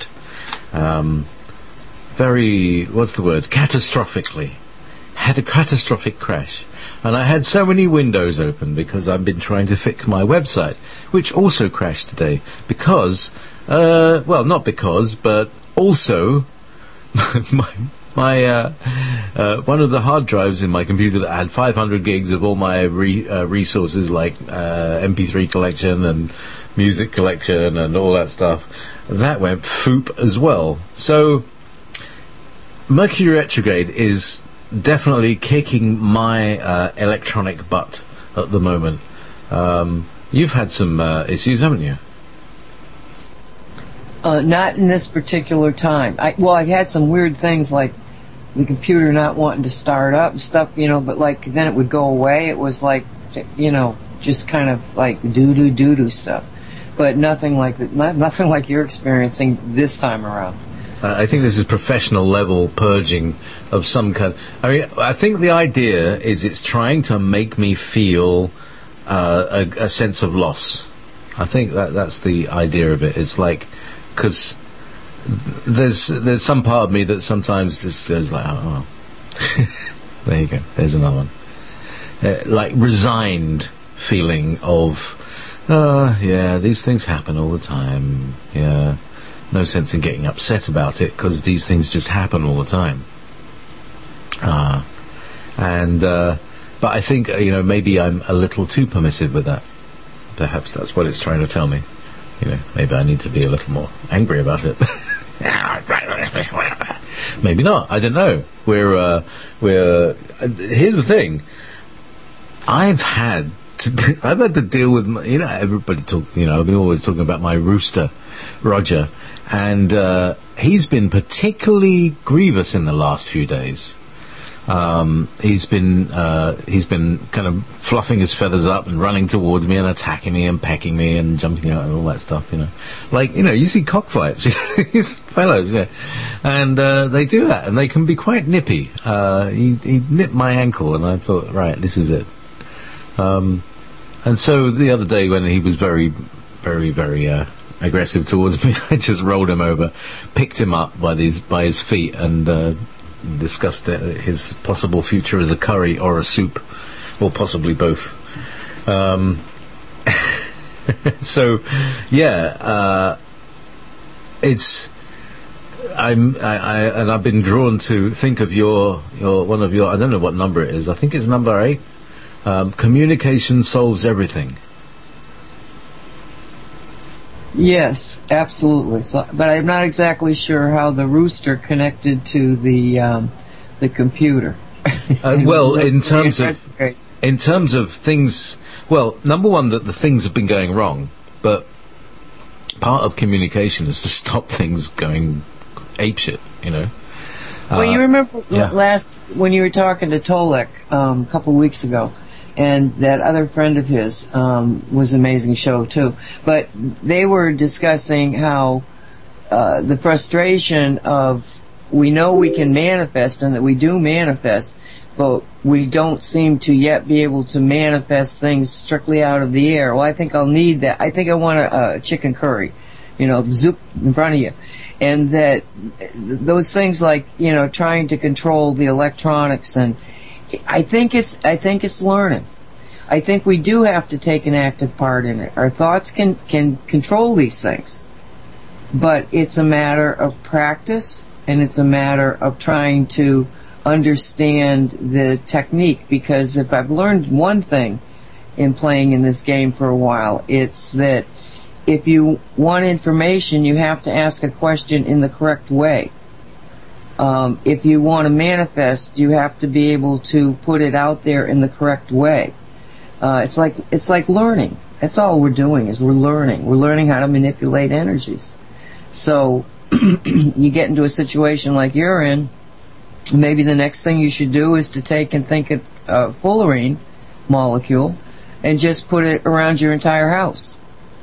What's the word? Catastrophically. Had a catastrophic crash. And I had so many windows open because I've been trying to fix my website, which also crashed today because, well, not because, but also... My one of the hard drives in my computer that had 500 gigs of all my resources, like MP3 collection and music collection and all that stuff, that went foop as well. So Mercury retrograde is definitely kicking my electronic butt at the moment. You've had some issues, haven't you? Not in this particular time. I've had some weird things like the computer not wanting to start up and stuff, but like then it would go away. It was like, just kind of like doo-doo stuff. But nothing like you're experiencing this time around. I think this is professional level purging of some kind. I mean, I think the idea is it's trying to make me feel a sense of loss. I think that's the idea of it. It's like, because there's some part of me that sometimes just goes like, oh. There you go, there's another one. Like resigned feeling of, yeah, these things happen all the time. Yeah, no sense in getting upset about it because these things just happen all the time. But I think, maybe I'm a little too permissive with that. Perhaps that's what it's trying to tell me. Maybe I need to be a little more angry about it. Maybe not. I don't know. We're here's the thing. I've had to deal with everybody talk. I've been always talking about my rooster, Roger, and he's been particularly grievous in the last few days. He's been kind of fluffing his feathers up and running towards me and attacking me and pecking me and jumping out and all that stuff, Like, you see cockfights, these fellows, and they do that, and they can be quite nippy. He nipped my ankle, and I thought, right, this is it. And so the other day when he was very, very, very aggressive towards me, I just rolled him over, picked him up by his feet, and discussed his possible future as a curry or a soup, or possibly both. So, yeah, I've been drawn to think of your one of your, I don't know what number it is. I think it's number 8. Communication solves everything. Yes, absolutely. So, but I'm not exactly sure how the rooster connected to the computer. Well, in terms of things, well, number one, that the things have been going wrong, but part of communication is to stop things going apeshit. Well, you remember yeah. when you were talking to Tolek a couple of weeks ago. And that other friend of his was an amazing show, too. But they were discussing how the frustration of we know we can manifest and that we do manifest, but we don't seem to yet be able to manifest things strictly out of the air. Well, I think I'll need that. I think I want a chicken curry, zoop in front of you. And that those things like, trying to control the electronics, and I think it's learning. I think we do have to take an active part in it. Our thoughts can control these things, but it's a matter of practice, and it's a matter of trying to understand the technique. Because if I've learned one thing in playing in this game for a while, it's that if you want information, you have to ask a question in the correct way. If you want to manifest, you have to be able to put it out there in the correct way. It's like learning. That's all we're doing, is we're learning. We're learning how to manipulate energies. So you get into a situation like you're in, maybe the next thing you should do is to take and think of a fullerene molecule and just put it around your entire house.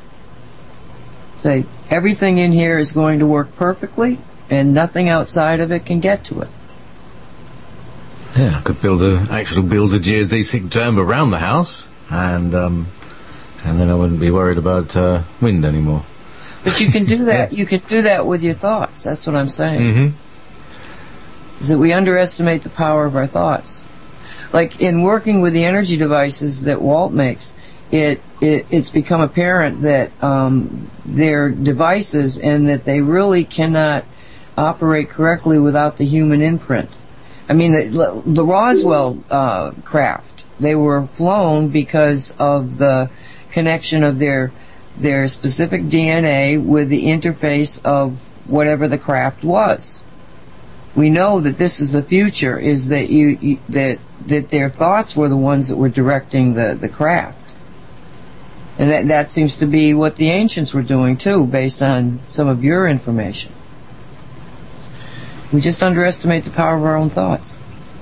Say, everything in here is going to work perfectly, and nothing outside of it can get to it. Yeah, I could build a geodesic dome around the house, and then I wouldn't be worried about wind anymore. But you can do that. You can do that with your thoughts. That's what I'm saying. Mm-hmm. Is that we underestimate the power of our thoughts. Like in working with the energy devices that Walt makes, it's become apparent that they're devices, and that they really cannot operate correctly without the human imprint. I mean, the Roswell craft, they were flown because of the connection of their specific DNA with the interface of whatever the craft was. We know that this is the future, is that that their thoughts were the ones that were directing the craft. And that seems to be what the ancients were doing too, based on some of your information. We just underestimate the power of our own thoughts.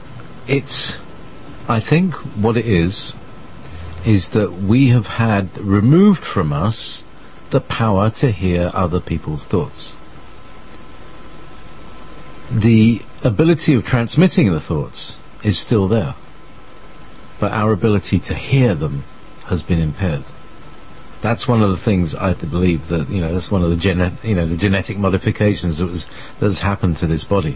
I think what it is that we have had removed from us the power to hear other people's thoughts. The ability of transmitting the thoughts is still there, but our ability to hear them has been impaired. That's one of the things I believe that, that's one of the genetic modifications that has happened to this body.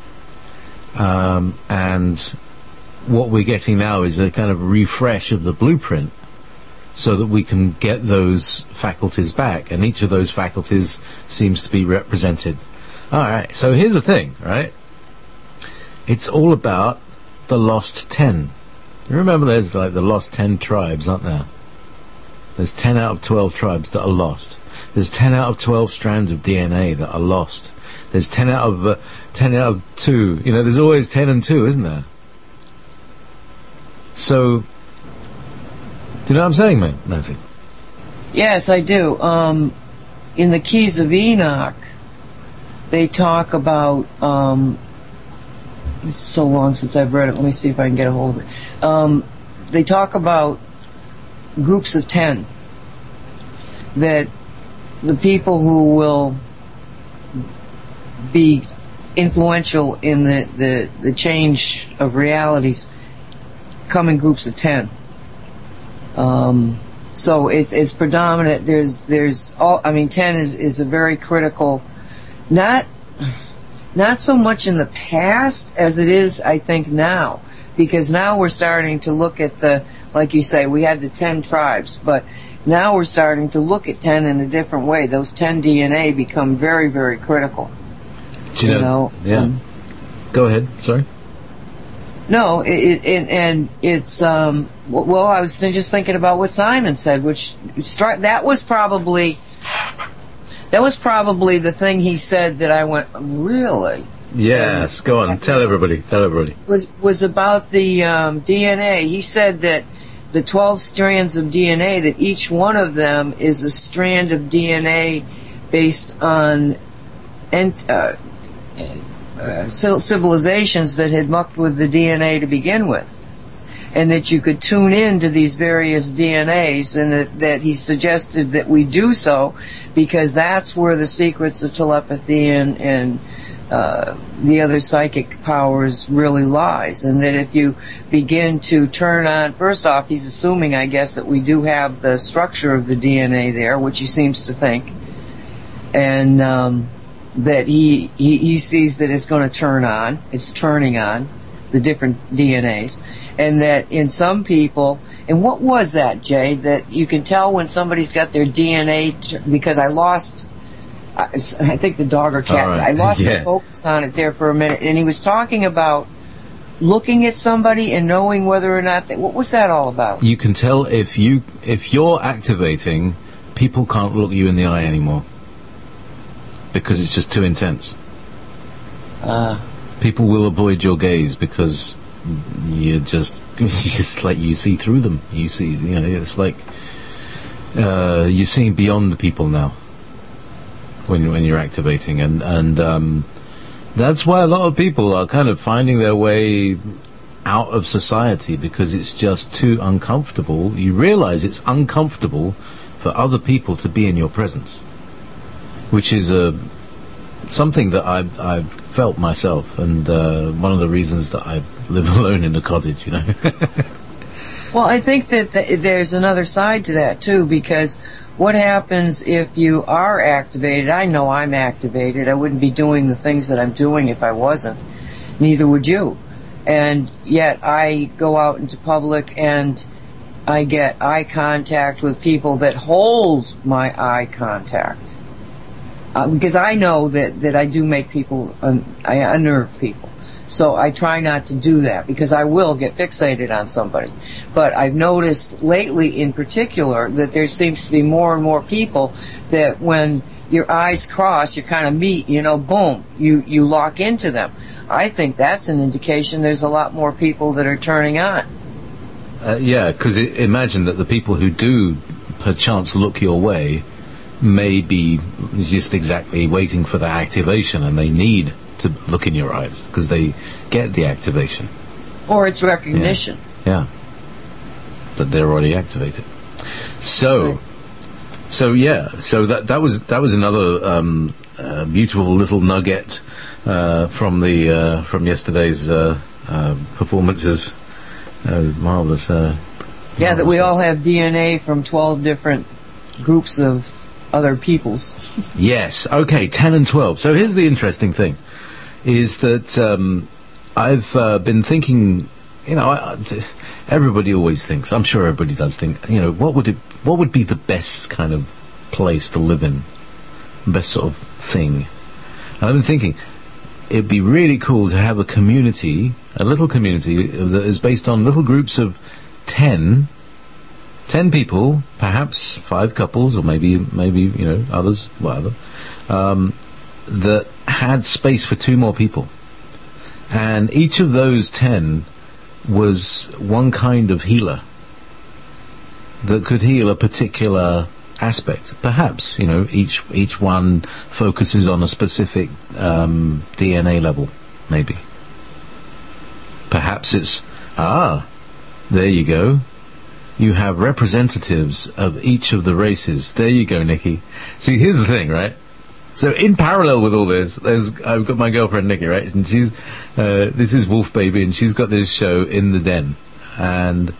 And what we're getting now is a kind of refresh of the blueprint so that we can get those faculties back, and each of those faculties seems to be represented. All right, so here's the thing, right? It's all about the lost 10. You remember there's like the lost 10 tribes, aren't there? There's 10 out of 12 tribes that are lost. There's 10 out of 12 strands of DNA that are lost. There's 10 out of 2. There's always 10 and 2, isn't there? So, do you know what I'm saying, mate, Nancy? Yes, I do. In the Keys of Enoch, they talk about, it's so long since I've read it, let me see if I can get a hold of it. They talk about groups of 10, that the people who will be influential in the change of realities come in groups of 10. So it's predominant. There's all. I mean, 10 is a very critical. Not so much in the past as it is, I think, now, because now we're starting to look at like you say, we had the 10 tribes, but now we're starting to look at 10 in a different way. Those 10 DNA become very, very critical. You know, yeah. Go ahead. Sorry. No, it's well, I was just thinking about what Simon said, that was probably the thing he said that I went, really? Yes, go on. Tell everybody. Was about the DNA. He said that the 12 strands of DNA, that each one of them is a strand of DNA based on civilizations that had mucked with the DNA to begin with. And that you could tune in to these various DNAs, and that he suggested that we do so because that's where the secrets of telepathy and the other psychic powers really lies. And that if you begin to turn on, first off, he's assuming, I guess, that we do have the structure of the DNA there, which he seems to think, and that he sees that it's going to turn on, it's turning on the different DNAs, and that in some people, and what was that, Jay, that you can tell when somebody's got their DNA, because I think the dog or cat, right. I lost the focus on it there for a minute, and he was talking about looking at somebody and knowing whether or not what was that all about? You can tell if you're activating, people can't look you in the eye anymore because it's just too intense. People will avoid your gaze because it's like you see through them. You see, it's like you're seeing beyond the people now when you're activating, and that's why a lot of people are kind of finding their way out of society because it's just too uncomfortable. You realize it's uncomfortable for other people to be in your presence, which is something that I've felt myself, and one of the reasons that I live alone in a cottage, Well, I think that there's another side to that too, because what happens if you are activated? I know I'm activated. I wouldn't be doing the things that I'm doing if I wasn't. Neither would you. And yet I go out into public and I get eye contact with people that hold my eye contact. because I know that I do make people, I unnerve people. So I try not to do that because I will get fixated on somebody. But I've noticed lately in particular that there seems to be more and more people that when your eyes cross, you kind of meet, boom, you lock into them. I think that's an indication there's a lot more people that are turning on. Yeah, because imagine that the people who do perchance look your way may be just exactly waiting for that activation, and they need to look in your eyes because they get the activation. Or it's recognition. Yeah. That they're already activated. So that was another beautiful little nugget from yesterday's performances. Marvelous. That we all have DNA from 12 different groups of other peoples. Yes. Okay. 10 and 12. So here's the interesting thing: is that I've been thinking. Everybody always thinks. I'm sure everybody does think. What would be the best kind of place to live in? Best sort of thing. And I've been thinking it'd be really cool to have a little community that is based on little groups of 10 people, perhaps 5 couples, or maybe others, whatever, that had space for 2 more people. And each of those 10 was one kind of healer that could heal a particular aspect. Perhaps, each one focuses on a specific DNA level, maybe. Perhaps it's, there you go. You have representatives of each of the races. There you go, Nikki. See, here's the thing, right? So in parallel with all this, I've got my girlfriend Nikki, right? And she's, this is Wolf Baby, and she's got this show In the Den. And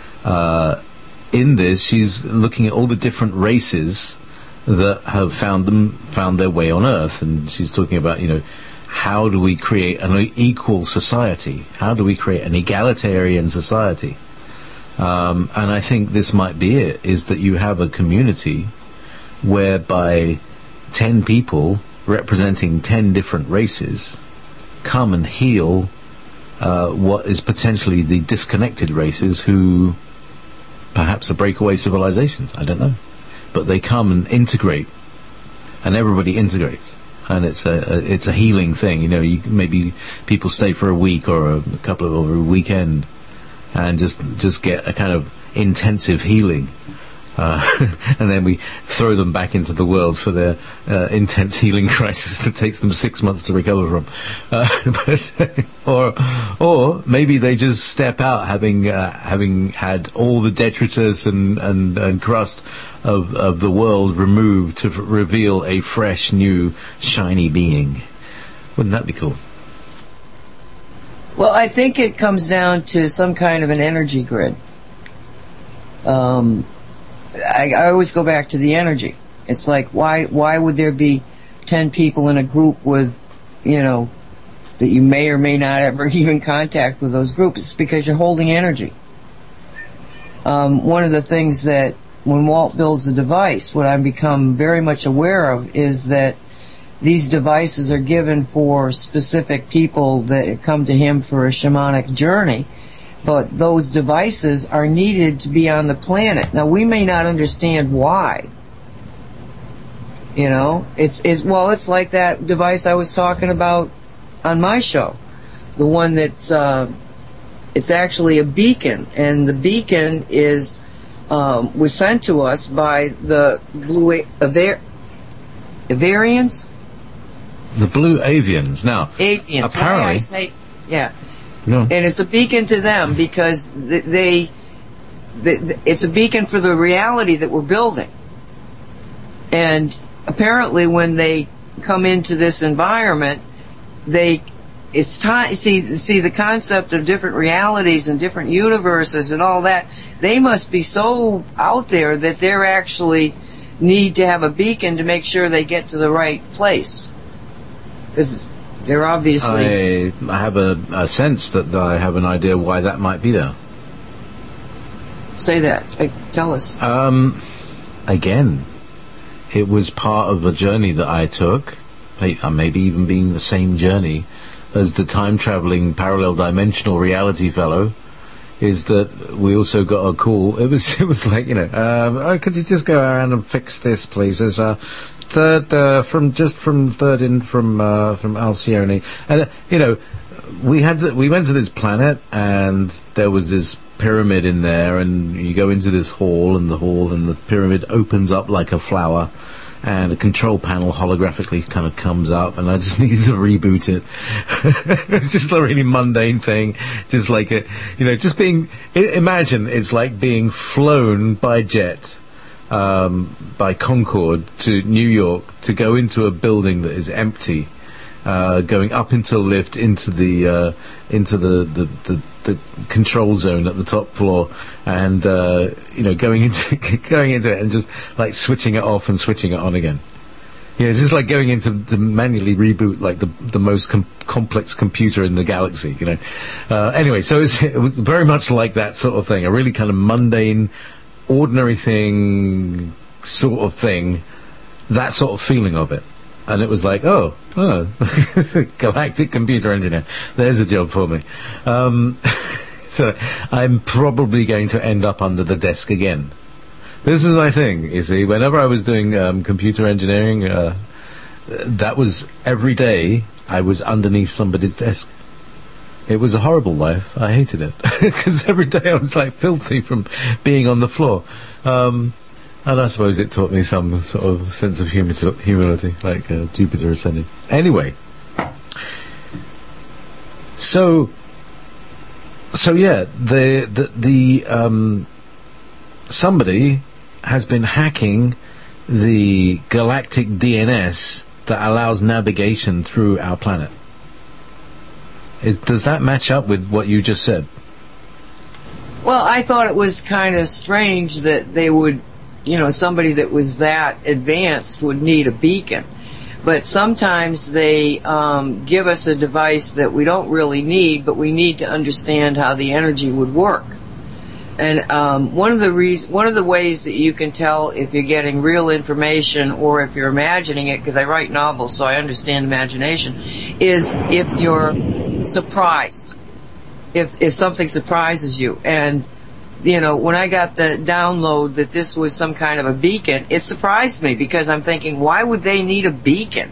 in this, she's looking at all the different races that have found their way on Earth. And she's talking about, how do we create an equal society? How do we create an egalitarian society? And I think this might be it, is that you have a community whereby 10 people representing 10 different races come and heal what is potentially the disconnected races who perhaps are breakaway civilizations. I don't know. But they come and integrate, and everybody integrates. And it's a healing thing. Maybe people stay for a week or a weekend and just get a kind of intensive healing. And then we throw them back into the world for their intense healing crisis that takes them 6 months to recover from. Or maybe they just step out having had all the detritus and crust of the world removed to reveal a fresh, new, shiny being. Wouldn't that be cool? Well, I think it comes down to some kind of an energy grid. I always go back to the energy. It's like, why would there be 10 people in a group with, that you may or may not ever even contact with those groups? It's because you're holding energy. One of the things that when Walt builds a device, what I've become very much aware of is that these devices are given for specific people that come to him for a shamanic journey. But those devices are needed to be on the planet. Now, we may not understand why. It's like that device I was talking about on my show. The one that's, it's actually a beacon. And the beacon was sent to us by the Blue Avarians? The Blue Avians. Now, Avians. Apparently. I say, yeah. No. And it's a beacon to them because it's a beacon for the reality that we're building. And apparently when they come into this environment, it's time, see the concept of different realities and different universes and all that, they must be so out there that they're actually need to have a beacon to make sure they get to the right place. Because they're obviously... I have a sense that I have an idea why that might be there. Say that. Tell us. Again, it was part of a journey that I took, maybe even being the same journey as the time-traveling parallel dimensional reality fellow, is that we also got a call. It was like, could you just go around and fix this, please? There's a third from third in from Alcyone, and we went to this planet, and there was this pyramid in there, and you go into this hall, and the pyramid opens up like a flower, and a control panel holographically kind of comes up, and I just needed to reboot it. It's just a really mundane thing, just like imagine it's like being flown by jet, by Concorde to New York to go into a building that is empty, going up into a lift into the control zone at the top floor, and going into it and just like switching it off and switching it on again. It's just like going into to manually reboot like the most complex computer in the galaxy. Anyway, so it was very much like that sort of thing, a really kind of mundane, ordinary thing, sort of thing, that sort of feeling of it. And it was like, oh, galactic computer engineer. There's a job for me. So I'm probably going to end up under the desk again. This is my thing, you see. Whenever I was doing computer engineering, that was every day I was underneath somebody's desk. It was a horrible life. I hated it. Because every day I was like filthy from being on the floor. And I suppose it taught me some sort of sense of humility, like Jupiter ascending. Anyway, so yeah, somebody has been hacking the galactic DNS that allows navigation through our planet. Does that match up with what you just said? Well, I thought it was kind of strange that they would, somebody that was that advanced would need a beacon. But sometimes they give us a device that we don't really need, but we need to understand how the energy would work. And one of the ways that you can tell if you're getting real information or if you're imagining it, because I write novels, so I understand imagination, is if you're surprised. If something surprises you. And when I got the download that this was some kind of a beacon, it surprised me because I'm thinking, why would they need a beacon?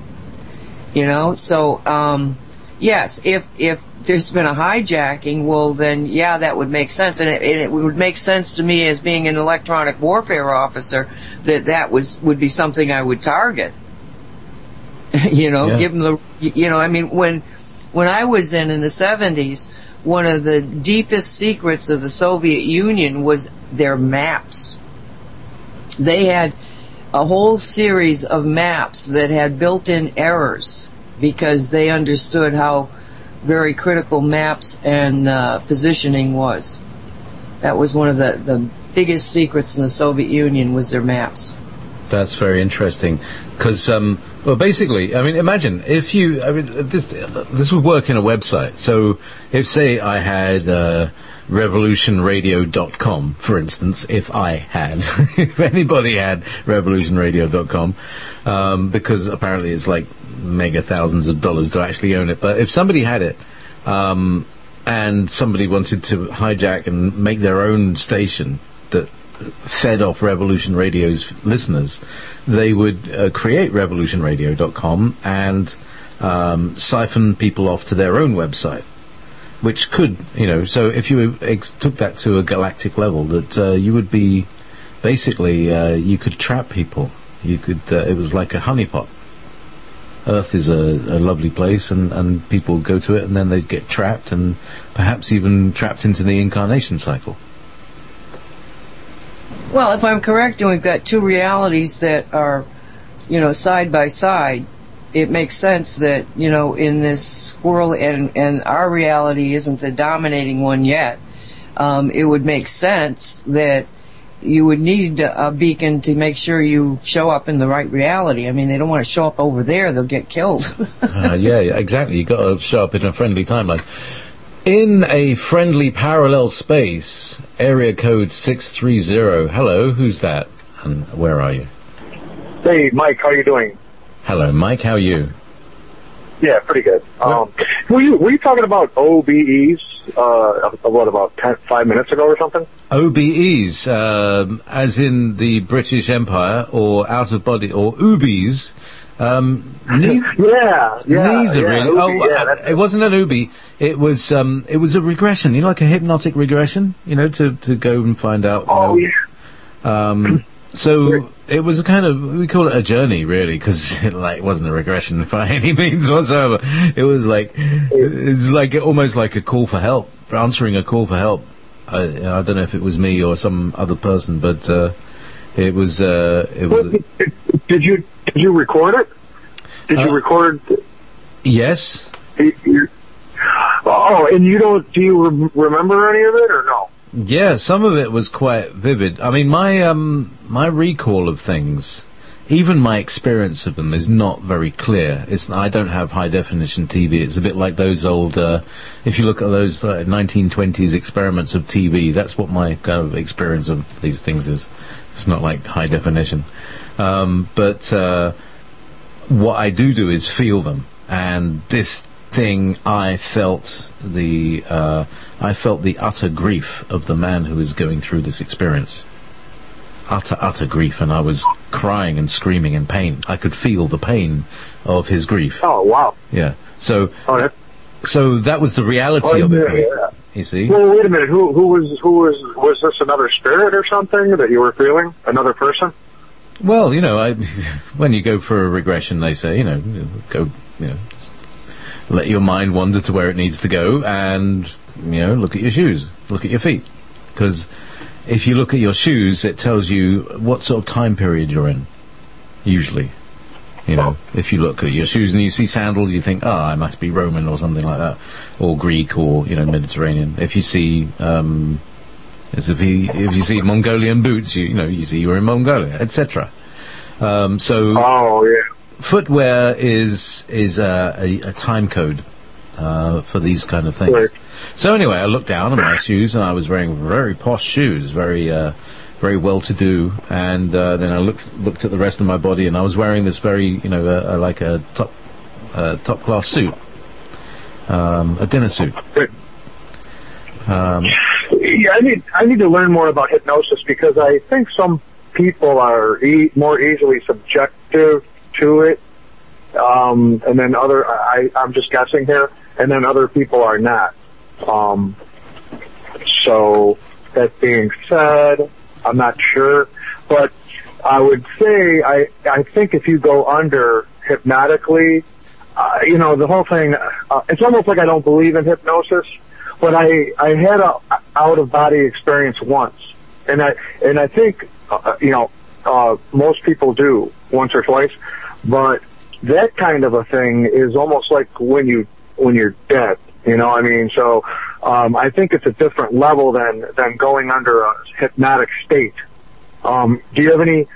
So, yes, if there's been a hijacking, well then, yeah, that would make sense. And it would make sense to me as being an electronic warfare officer that would be something I would target. Yeah. Give them when I was in the 70s, one of the deepest secrets of the Soviet Union was their maps. They had a whole series of maps that had built-in errors because they understood how very critical maps and positioning was. That was one of the biggest secrets in the Soviet Union was their maps. That's very interesting because, basically, imagine if this would work in a website. So if, say, I had revolutionradio.com, for instance, if anybody had revolutionradio.com, because apparently it's like mega thousands of dollars to actually own it. But if somebody had it, and somebody wanted to hijack and make their own station that fed off Revolution Radio's listeners, they would create revolutionradio.com and siphon people off to their own website, which could, so if you took that to a galactic level, that you would be basically, you could trap people. You could, it was like a honeypot. Earth is a lovely place, and people go to it, and then they get trapped, and perhaps even trapped into the incarnation cycle. Well, if I'm correct, and we've got two realities that are, side by side, it makes sense that, in this squirrel, and our reality isn't the dominating one yet, it would make sense that you would need a beacon to make sure you show up in the right reality. They don't want to show up over there, they'll get killed. Yeah, exactly. You've got to show up in a friendly timeline. In a friendly parallel space, area code 630. Hello, who's that? And where are you? Hey, Mike, how are you doing? Hello, Mike. How are you? Yeah, pretty good. Were you talking about OBEs, about 5 minutes ago or something? OBEs, as in the British Empire, or out of body, or UBIs. Neither really. It wasn't an UBI. It was a regression. Like a hypnotic regression. To go and find out. So it was a kind of, we call it a journey, really, because it wasn't a regression by any means whatsoever. It was almost like a call for help, answering a call for help. I don't know if it was me or some other person, but it was. Did you record it? Did you record? Yes. And do you remember any of it or no? Yeah, some of it was quite vivid. I mean, my recall of things, even my experience of them, is not very clear. I don't have high definition TV. It's a bit like those old. If you look at those 1920s experiments of TV, that's what my kind of experience of these things is. It's not like high definition, but what I do is feel them, and this thing, I felt the utter grief of the man who was going through this experience. Utter grief, and I was crying and screaming in pain. I could feel the pain of his grief. Oh, wow. Yeah. So that was the reality of it. Yeah. You see? Well, wait a minute. Who was this another spirit or something that you were feeling? Another person? Well, when you go for a regression, they say, just let your mind wander to where it needs to go, and look at your shoes, look at your feet, because if you look at your shoes, it tells you what sort of time period you're in. Usually, if you look at your shoes and you see sandals, you think, I must be Roman or something like that, or Greek, or Mediterranean. If you see if you see Mongolian boots, you see you're in Mongolia, etc. Footwear is a time code for these kind of things. Right. So anyway, I looked down at my shoes, and I was wearing very posh shoes, very well-to-do. And then I looked at the rest of my body, and I was wearing this very, like a top-class suit, a dinner suit. I need to learn more about hypnosis, because I think some people are more easily subjective to it, and then I'm just guessing here, and then other people are not. So that being said, I'm not sure, but I would say I think if you go under hypnotically, the whole thing, it's almost like I don't believe in hypnosis, but I had a out of body experience once, and I think most people do once or twice, but that kind of a thing is almost like when you're dead. So I think it's a different level than going under a hypnotic state. Do you have any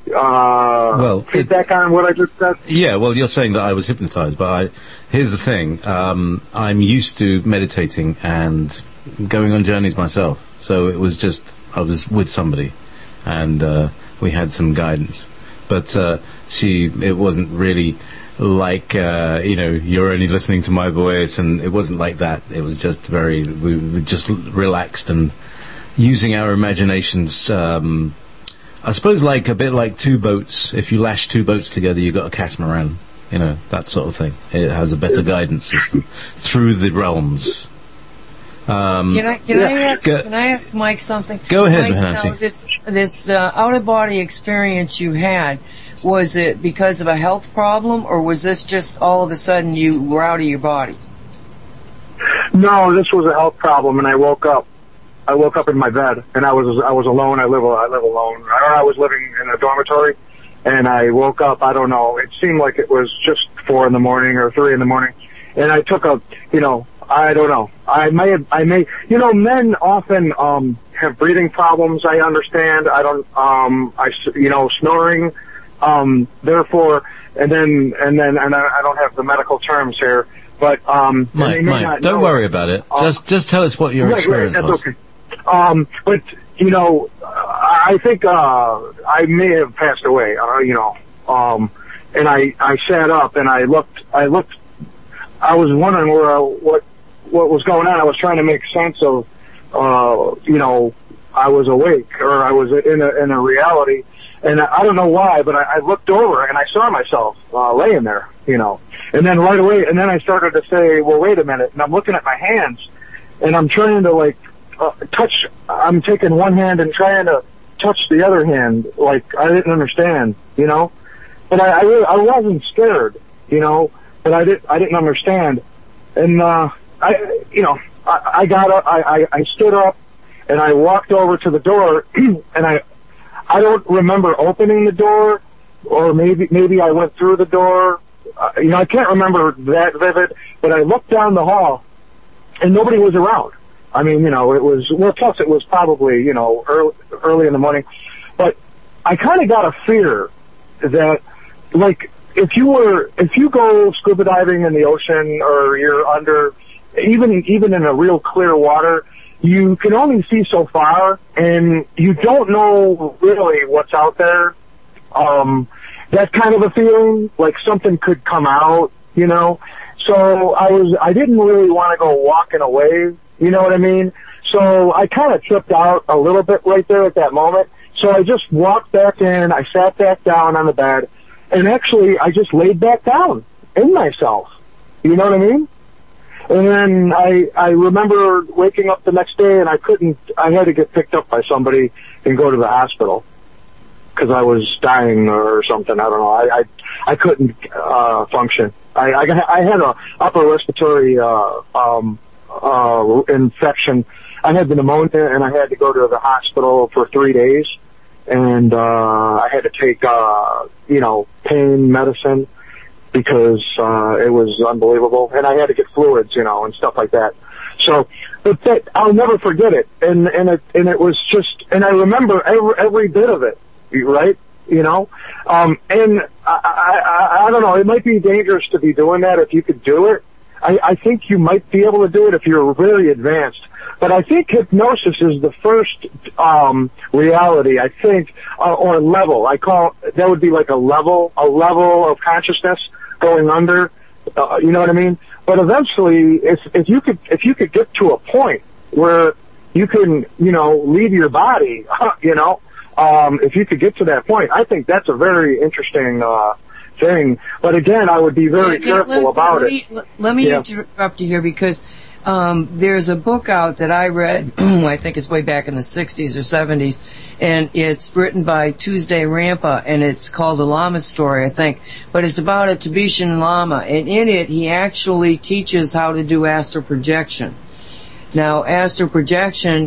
feedback on what I just said? Yeah, well, you're saying that I was hypnotized, but here's the thing. I'm used to meditating and going on journeys myself. So it was just, I was with somebody, and we had some guidance. But it wasn't really like, you're only listening to my voice, and it wasn't like that. It was just we were just relaxed and using our imaginations. I suppose a bit like two boats. If you lash two boats together, you've got a catamaran. That sort of thing. It has a better guidance system through the realms. Can I ask Mike something? Go ahead, Mike, Nancy. This out-of-body experience you had, was it because of a health problem, or was this just all of a sudden you were out of your body? No, this was a health problem, and I woke up in my bed, and I was alone. I live alone. I was living in a dormitory, and I woke up. I don't know. It seemed like it was just 4 a.m. or 3 a.m, and I took I don't know. I may. Men often have breathing problems. I understand. I don't. Snoring. Therefore, and I don't have the medical terms here, but Mike, don't worry about it. Just tell us what your experience was. Okay. But I think I may have passed away. And I sat up and I looked, I was wondering what was going on. I was trying to make sense of, I was awake or I was in a reality. And I don't know why, but I looked over and I saw myself, laying there, and then right away, and then I started to say, well, wait a minute. And I'm looking at my hands and I'm trying to touch, I'm taking one hand and trying to touch the other hand. Like I didn't understand, but I wasn't scared, but I didn't understand. And, I got up, I stood up and I walked over to the door and I don't remember opening the door, or maybe I went through the door. I can't remember that vivid, but I looked down the hall and nobody was around. I mean, it was, plus it was probably, early in the morning, but I kind of got a fear that, like, if you go scuba diving in the ocean or you're under, even in a real clear water, you can only see so far and you don't know really what's out there. That kind of a feeling, like something could come out, So I didn't really want to go walking away, you know what I mean? So I kind of tripped out a little bit right there at that moment. So I just walked back in, I sat back down on the bed, and actually I just laid back down in myself. You know what I mean? And then I remember waking up the next day and I had to get picked up by somebody and go to the hospital because I was dying or something. I don't know. I couldn't function. I had a upper respiratory infection. I had the pneumonia and I had to go to the hospital for 3 days, and I had to take pain medicine because it was unbelievable, and I had to get fluids, and stuff like that. So, but I'll never forget it, and it was just, and I remember every bit of it, right? And I don't know, it might be dangerous to be doing that if you could do it. I think you might be able to do it if you're very advanced. But I think hypnosis is the first reality, I think, or level. That would be like a level of consciousness going under. You know what I mean? But eventually, if you could get to a point where you can, leave your body, if you could get to that point, I think that's a very interesting thing. But again, I would be very careful about it. Let me interrupt you here because there's a book out that I read, I think it's way back in the 60s or 70s, and it's written by Tuesday Rampa, and it's called A Lama's Story, I think. But it's about a Tibetan Lama, and in it, he actually teaches how to do astral projection. Now, astral projection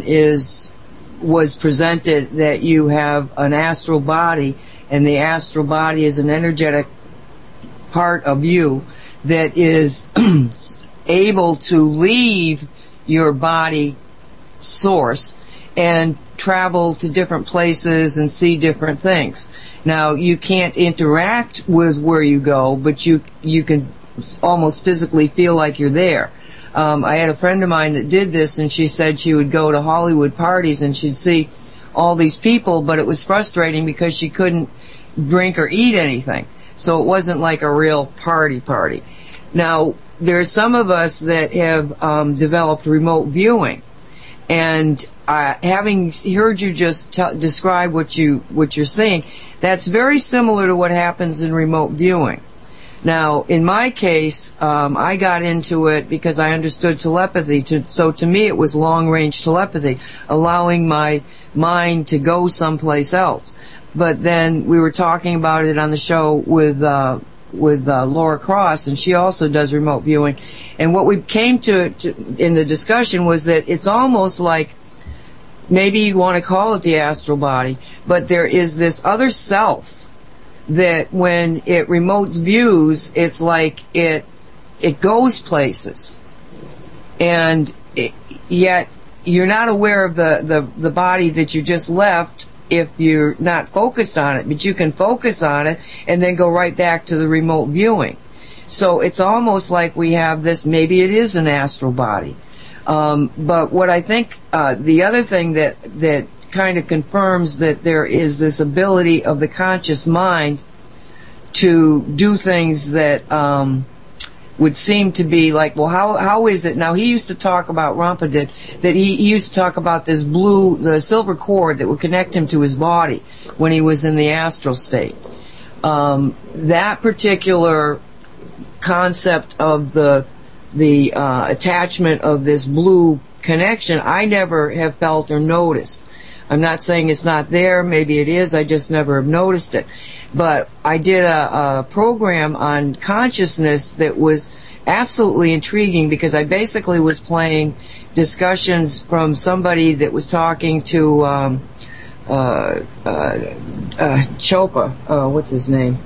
was presented that you have an astral body, and the astral body is an energetic part of you that is able to leave your body source and travel to different places and see different things. Now, you can't interact with where you go, but you can almost physically feel like you're there. I had a friend of mine that did this, and she said she would go to Hollywood parties and she'd see all these people, but it was frustrating because she couldn't drink or eat anything. So it wasn't like a real party. Now, there's some of us that have developed remote viewing, and having heard you just describe what you're saying, that's very similar to what happens in remote viewing. Now, in my case, I got into it because I understood telepathy. So to me, it was long-range telepathy, allowing my mind to go someplace else. But then we were talking about it on the show with Laura Cross, and she also does remote viewing. And what we came to in the discussion was that it's almost like, maybe you want to call it the astral body, but there is this other self that when it remotes views, it's like it goes places. And yet you're not aware of the body that you just left if you're not focused on it, but you can focus on it and then go right back to the remote viewing. So it's almost like we have this, maybe it is an astral body. But what I think, the other thing that kind of confirms that there is this ability of the conscious mind to do things that would seem to be like, well, how is it? Now, he used to talk about, Rampa did, that he used to talk about this the silver cord that would connect him to his body when he was in the astral state. That particular concept of the attachment of this blue connection, I never have felt or noticed. I'm not saying it's not there. Maybe it is. I just never have noticed it. But I did a program on consciousness that was absolutely intriguing because I basically was playing discussions from somebody that was talking to Chopra. What's his name?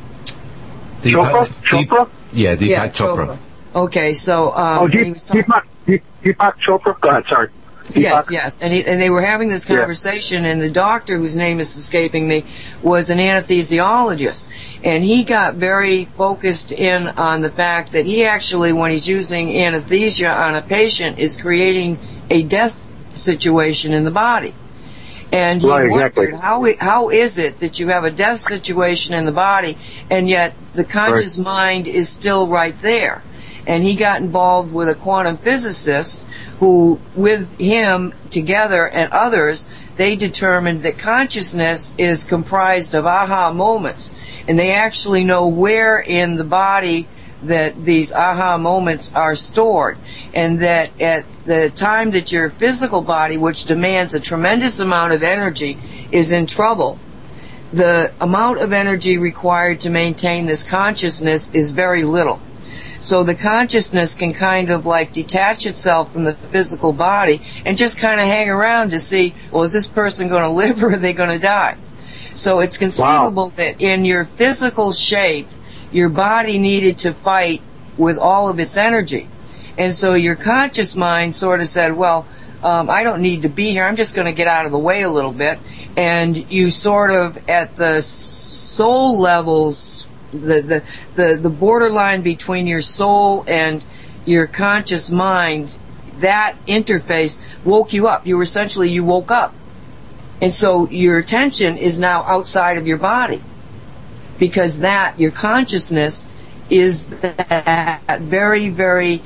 Chopra? Yeah, Deepak Chopra. Okay, so Deepak Chopra. Go ahead, sorry. Yes, and they were having this conversation, and the doctor, whose name is escaping me, was an anesthesiologist, and he got very focused in on the fact that he actually, when he's using anesthesia on a patient, is creating a death situation in the body. And he wondered, how is it that you have a death situation in the body, and yet the conscious mind is still right there? And he got involved with a quantum physicist who, with him together and others, they determined that consciousness is comprised of aha moments. And they actually know where in the body that these aha moments are stored. And that at the time that your physical body, which demands a tremendous amount of energy, is in trouble, the amount of energy required to maintain this consciousness is very little. So the consciousness can kind of like detach itself from the physical body and just kind of hang around to see, well, is this person going to live or are they going to die? So it's conceivable that in your physical shape, your body needed to fight with all of its energy. And so your conscious mind sort of said, well, I don't need to be here. I'm just going to get out of the way a little bit. And you sort of, at the soul levels, the borderline between your soul and your conscious mind, that interface woke you up. You woke up. And so your attention is now outside of your body. Because your consciousness is that very, very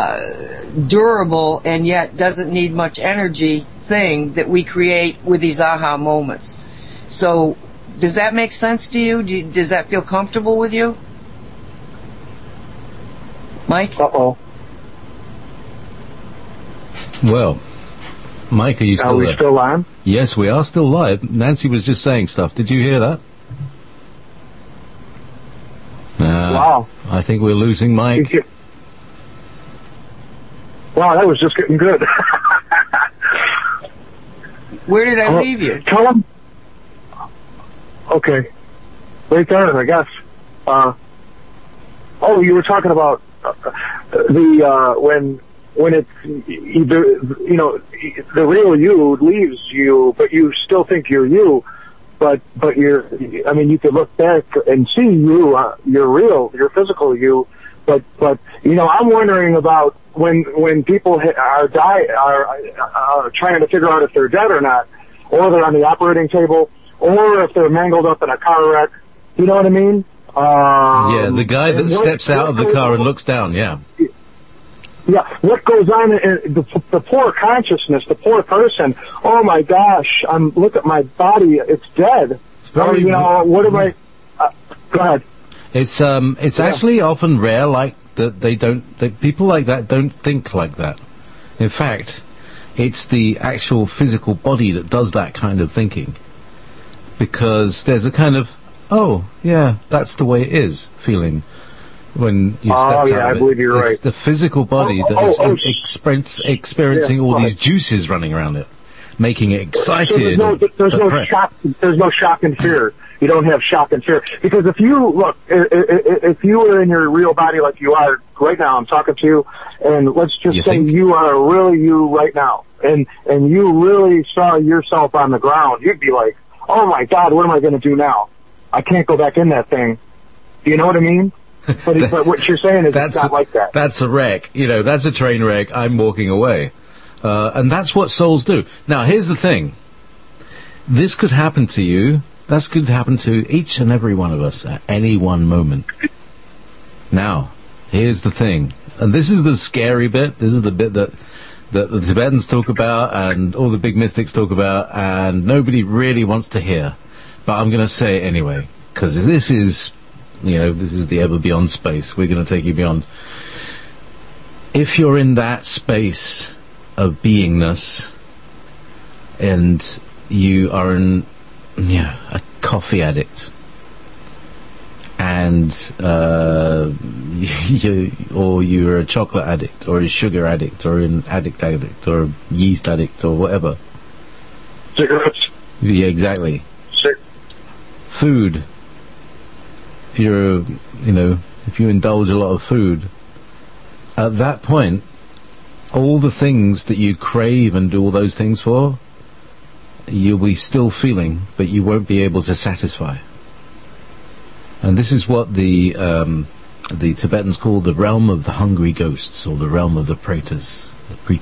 durable and yet doesn't need much energy thing that we create with these aha moments. So, does that make sense to you? Does that feel comfortable with you? Mike? Uh-oh. Well, Mike, are you still there? Are we still on? Yes, we are still live. Nancy was just saying stuff. Did you hear that? Wow. I think we're losing Mike. Wow, that was just getting good. Where did I leave you? Tell him. Okay. Right there, I guess. You were talking about when it's either, the real you leaves you, but you still think you're you, but you could look back and see you, your physical you, but I'm wondering about when people are trying to figure out if they're dead or not, or they're on the operating table, or if they're mangled up in a car wreck. You know what I mean? The guy that steps out of the car and looks down, yeah. Yeah, what goes on in the poor consciousness, the poor person, oh my gosh, look at my body, it's dead. What am I... go ahead. It's actually often rare, like, that people like that don't think like that. In fact, it's the actual physical body that does that kind of thinking. Because there's a kind of, oh, yeah, that's the way it is feeling when you step out of it. I believe you're right. It's the physical body that is experiencing all these juices running around it, making it excited. So there's no shock and fear. You don't have shock and fear. Because if you were in your real body like you are right now, I'm talking to you, and let's just say you are really you right now, and you really saw yourself on the ground, you'd be like, oh my God, what am I going to do now? I can't go back in that thing. Do you know what I mean? But what you're saying is it's not like that. That's a wreck. That's a train wreck. I'm walking away. And that's what souls do. Now, here's the thing. This could happen to you That's going to happen to each and every one of us at any one moment. Now, here's the thing, and this is the scary bit. This is the bit that the Tibetans talk about and all the big mystics talk about, and nobody really wants to hear. But I'm going to say it anyway, because this is the ever beyond space. We're going to take you beyond. If you're in that space of beingness, and you are a coffee addict, and you're a chocolate addict, or a sugar addict, or an addict, or a yeast addict, or whatever. Cigarettes. Yeah, exactly. Food. If you indulge a lot of food, at that point, all the things that you crave and do all those things for, you'll be still feeling, but you won't be able to satisfy. And this is what the Tibetans call the realm of the hungry ghosts, or the realm of the pretas.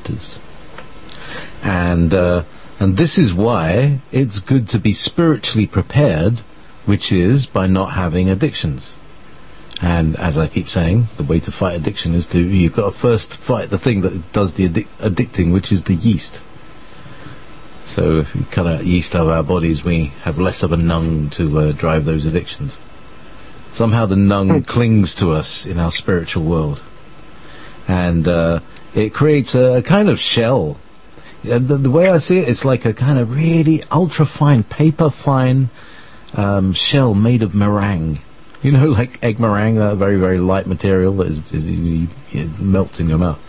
And this is why it's good to be spiritually prepared, which is by not having addictions. And as I keep saying, the way to fight addiction is you've got to first fight the thing that does the addicting, which is the yeast. So if we cut out yeast out of our bodies, we have less of a nung to drive those addictions. Somehow the nung clings to us in our spiritual world. And it creates a kind of shell. The way I see it, it's like a kind of really ultra-fine, paper-fine shell made of meringue. You know, like egg meringue, that very, very light material that it melts in your mouth.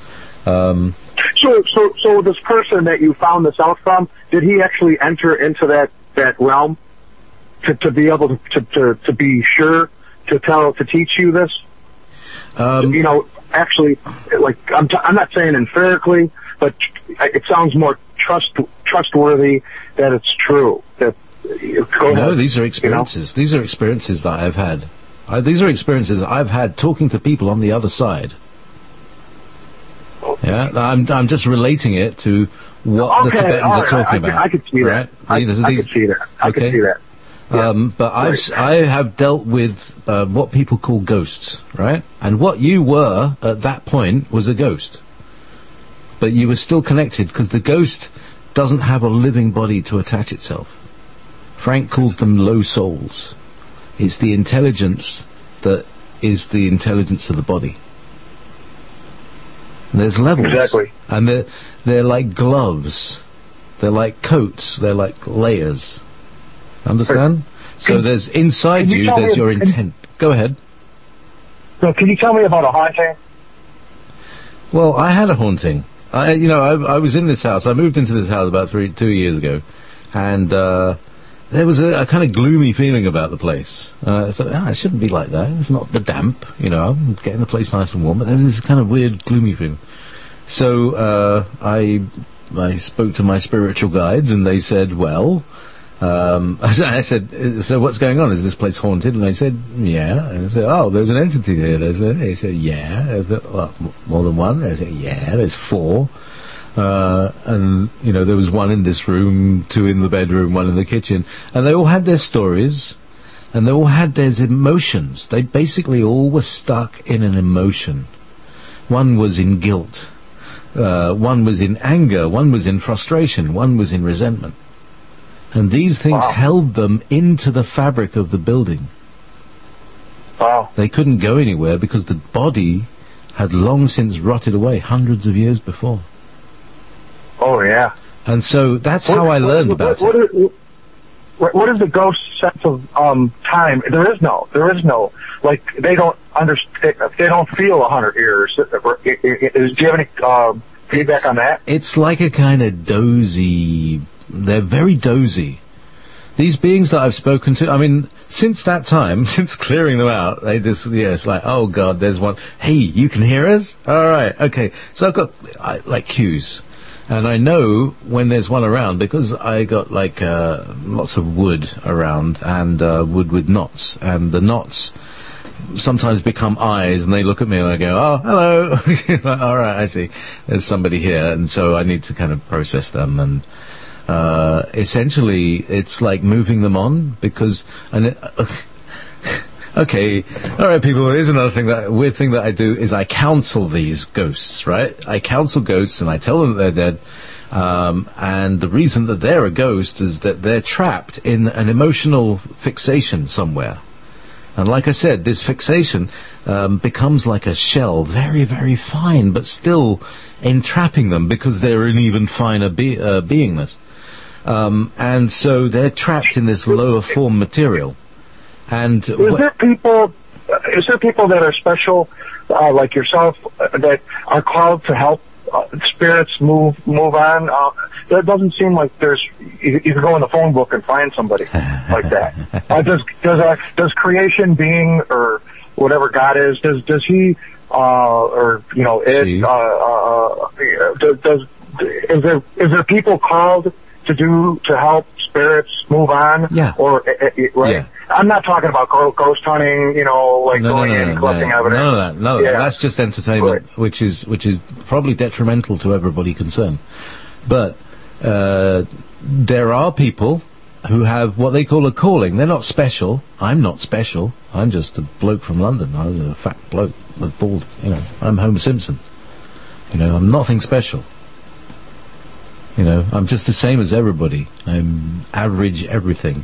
So this person that you found this out from, did he actually enter into that realm to be able to be sure to teach you this? Actually, like I'm not saying empirically, but it sounds more trustworthy that it's true. No, these are experiences. These are experiences that I've had. These are experiences I've had talking to people on the other side. Yeah, I'm just relating it to what the Tibetans are talking about. I could see that. I could see that. I could see that. Yeah. But I have dealt with what people call ghosts, right? And what you were at that point was a ghost. But you were still connected because the ghost doesn't have a living body to attach itself. Frank calls them low souls. It's the intelligence that is the intelligence of the body. And there's levels. Exactly. And they're like gloves. They're like coats. They're like layers. Understand? So there's inside you, there's your intent. Go ahead. So can you tell me about a haunting? Well, I had a haunting. I was in this house. I moved into this house about 2 years ago. And there was a kind of gloomy feeling about the place. I thought, it shouldn't be like that. It's not the damp, I'm getting the place nice and warm. But there was this kind of weird, gloomy feeling. So I spoke to my spiritual guides, and they said, well, I said, so what's going on? Is this place haunted? And they said, yeah. And I said, oh, there's an entity there. They said, yeah. I said, well, more than one? They said, yeah, there's 4. And there was one in this room, 2 in the bedroom, 1 in the kitchen, and they all had their stories, and they all had their emotions. They basically all were stuck in an emotion. One was in guilt, one was in anger, one was in frustration, one was in resentment. And these things held them into the fabric of the building. Wow. They couldn't go anywhere because the body had long since rotted away, hundreds of years before. Oh, yeah. And so that's how I learned about it. What is the ghost's sense of time? There is no. Like, they don't understand. They don't feel 100 years. Do you have any feedback on that? It's like a kind of dozy. They're very dozy. These beings that I've spoken to, I mean, since that time, since clearing them out, it's like, oh God, there's one. Hey, you can hear us? All right, okay. So I've got like cues. And I know when there's one around because I got like lots of wood around and wood with knots. And the knots sometimes become eyes and they look at me and I go, oh, hello. All right, I see. There's somebody here. And so I need to kind of process them. And essentially it's like moving them on because okay, all right, people. Here's another weird thing that I do is I counsel these ghosts, right? I counsel ghosts and I tell them that they're dead. And the reason that they're a ghost is that they're trapped in an emotional fixation somewhere. And like I said, this fixation becomes like a shell, very, very fine, but still entrapping them because they're an even finer beingness. And so they're trapped in this lower form material. And is there people that are special, like yourself, that are called to help spirits move on? That doesn't seem like there's. You can go in the phone book and find somebody like that. Does creation being or whatever God is, does he or you know it? Is there people called to help spirits move on? Yeah. Or right? Yeah. I'm not talking about ghost hunting, you know, like going in and collecting evidence. None of that. No, yeah. That's just entertainment, right. which is probably detrimental to everybody concerned. But there are people who have what they call a calling. They're not special. I'm not special. I'm just a bloke from London. I'm a fat bloke with bald. You know, I'm Homer Simpson. You know, I'm nothing special. You know, I'm just the same as everybody. I'm average everything.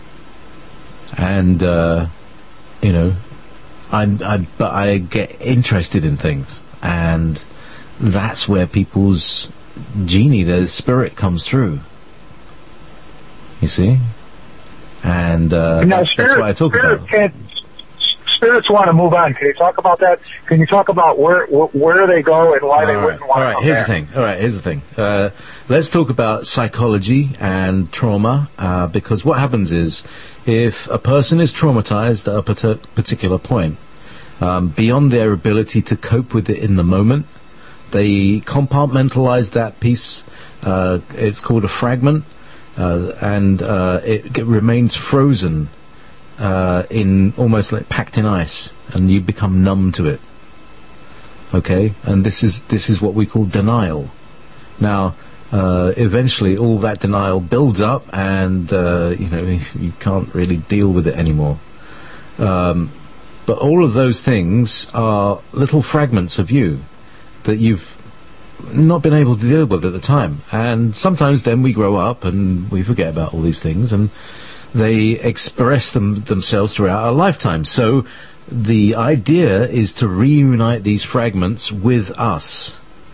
And you know, but I get interested in things, and that's where people's genie, their spirit, comes through. You see, and that's what I talk about. Spirits want to move on. Can you talk about that? Can you talk about where they go and why they wouldn't want to? All right, here's the thing. Let's talk about psychology and trauma, because what happens is, if a person is traumatized at a particular point, beyond their ability to cope with it in the moment, they compartmentalize that piece. It's called a fragment, and it remains frozen in almost like packed in ice, and you become numb to it. Okay, and this is what we call denial. Now, eventually, all that denial builds up, and you know, you can't really deal with it anymore. But all of those things are little fragments of you that you've not been able to deal with at the time, and sometimes then we grow up and we forget about all these things, and they express themselves throughout our lifetime. So the idea is to reunite these fragments with us.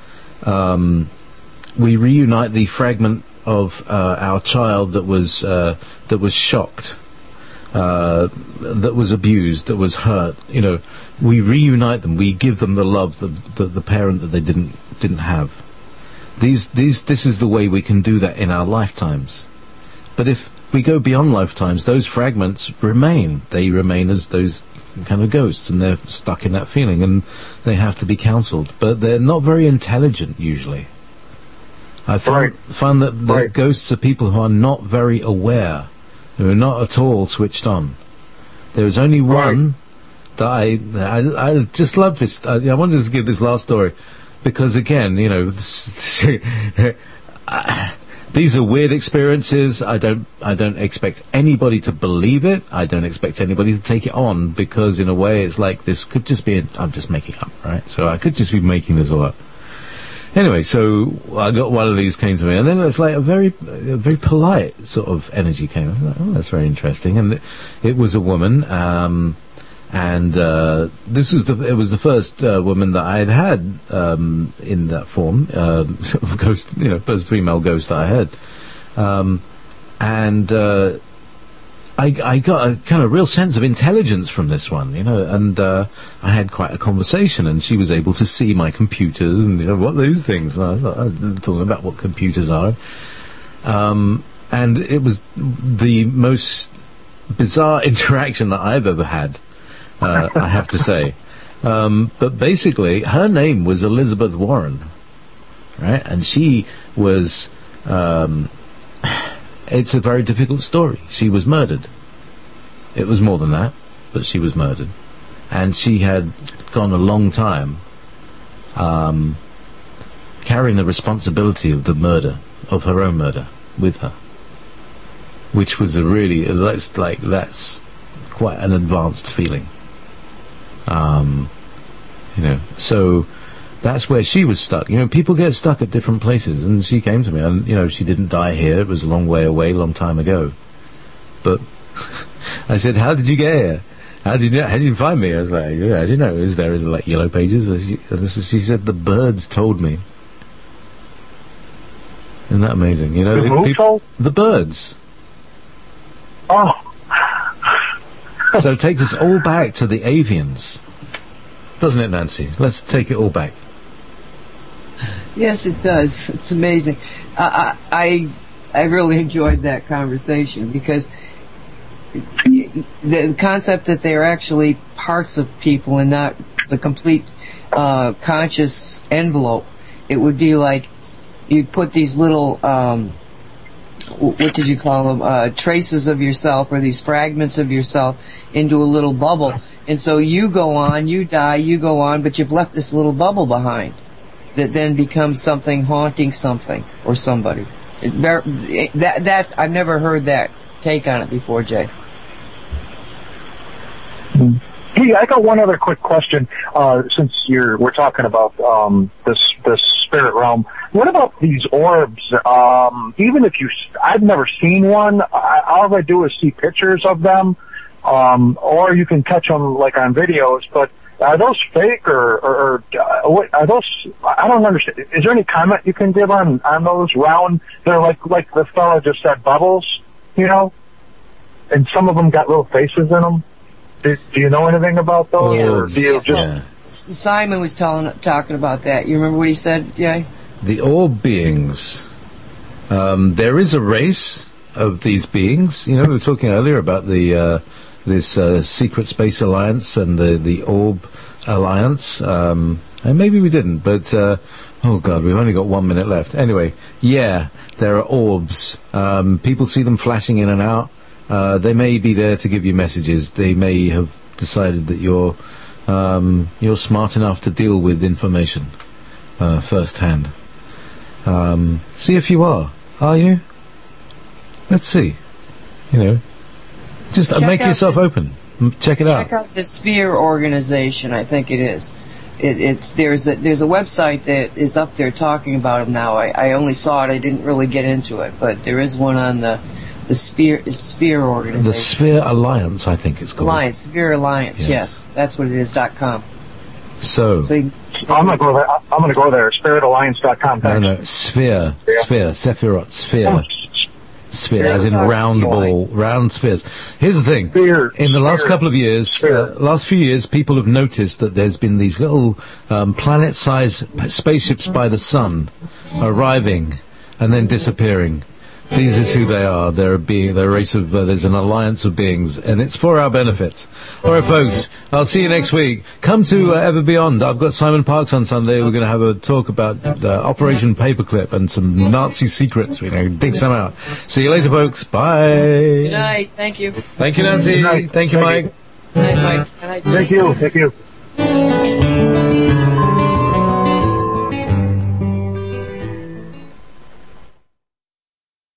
We reunite the fragment of our child that was shocked, that was abused, that was hurt. You know, we reunite them. We give them the love, the parent that they didn't have. This is the way we can do that in our lifetimes. But if we go beyond lifetimes, those fragments remain. They remain as those kind of ghosts, and they're stuck in that feeling, and they have to be counseled. But they're not very intelligent usually. I found that ghosts are people who are not very aware, who are not at all switched on. There is only one that I just love this. I wanted to give this last story because, again, you know, these are weird experiences. I don't expect anybody to believe it. I don't expect anybody to take it on, because in a way it's like this could just be I'm just making up, right? So I could just be making this all up. Anyway, so I got one of these came to me, and then it's like a very polite sort of energy came. I was like, oh, that's very interesting. And it was a woman, and this was the first woman that I had in that form, sort of ghost, you know, first female ghost that I had, and I got a kind of real sense of intelligence from this one, you know, and I had quite a conversation, and she was able to see my computers and, you know, what those things. And I was talking about what computers are, and it was the most bizarre interaction that I've ever had. I have to say. But basically, her name was Elizabeth Warren, right? And she was, it's a very difficult story. She was murdered. It was more than that, but she was murdered. And she had gone a long time carrying the responsibility of the murder, of her own murder. with her, which was that's quite an advanced feeling. So that's where she was stuck. People get stuck at different places, and she came to me, and she didn't die here. It was a long way away, long time ago. But I said, "How did you get here? How did you find me?" I was like, "How do you know? Is there like Yellow Pages?" And she said, "The birds told me." Isn't that amazing? The birds. Oh. So it takes us all back to the avians, doesn't it, Nancy? Let's take it all back. Yes, it does. It's amazing. I really enjoyed that conversation because the concept that they're actually parts of people and not the complete conscious envelope. It would be like you'd put these little, what did you call them, traces of yourself or these fragments of yourself into a little bubble. And so you go on, you die, you go on, but you've left this little bubble behind that then becomes something haunting something or somebody. I've never heard that take on it before, Jay. Hey, I got one other quick question. Since we're talking about this spirit realm, what about these orbs? Even if I've never seen one. All I do is see pictures of them, or you can catch them like on videos. But are those fake or what are those? I don't understand. Is there any comment you can give on those round? They're like the fella just said, bubbles, and some of them got little faces in them. Do you know anything about those? Or do you just... Simon was talking about that. You remember what he said, Jay? The orb beings. There is a race of these beings. We were talking earlier about this Secret Space Alliance and the Orb Alliance. And maybe we didn't, but oh God, we've only got 1 minute left. Anyway, yeah, there are orbs. People see them flashing in and out. They may be there to give you messages. They may have decided that you're smart enough to deal with information firsthand. See if you are. Are you? Let's see. Just make yourself open. Check it out. Check out the Sphere organization. I think it is. There's a website that is up there talking about them now. I only saw it. I didn't really get into it, but there is one on the Sphere organization. The Sphere Alliance, I think it's called. Sphere Alliance, yes. That's what it is, .com. So I'm going to go there, spiritalliance.com. No, Sphere, Sephiroth, Sphere. Sphere, as in round ball, round spheres. Here's the thing. In the last couple of years, last few years, people have noticed that there's been these little planet-sized spaceships by the sun arriving and then disappearing. These is who they are. They're a race of, there's an alliance of beings, and it's for our benefit. All right, folks, I'll see you next week. Come to Ever Beyond. I've got Simon Parks on Sunday. We're going to have a talk about Operation Paperclip and some Nazi secrets. We're going to dig some out. See you later, folks. Bye. Good night. Thank you. Thank you, Nancy. Thank you, Mike. Good night, Mike. Good night, Thank you.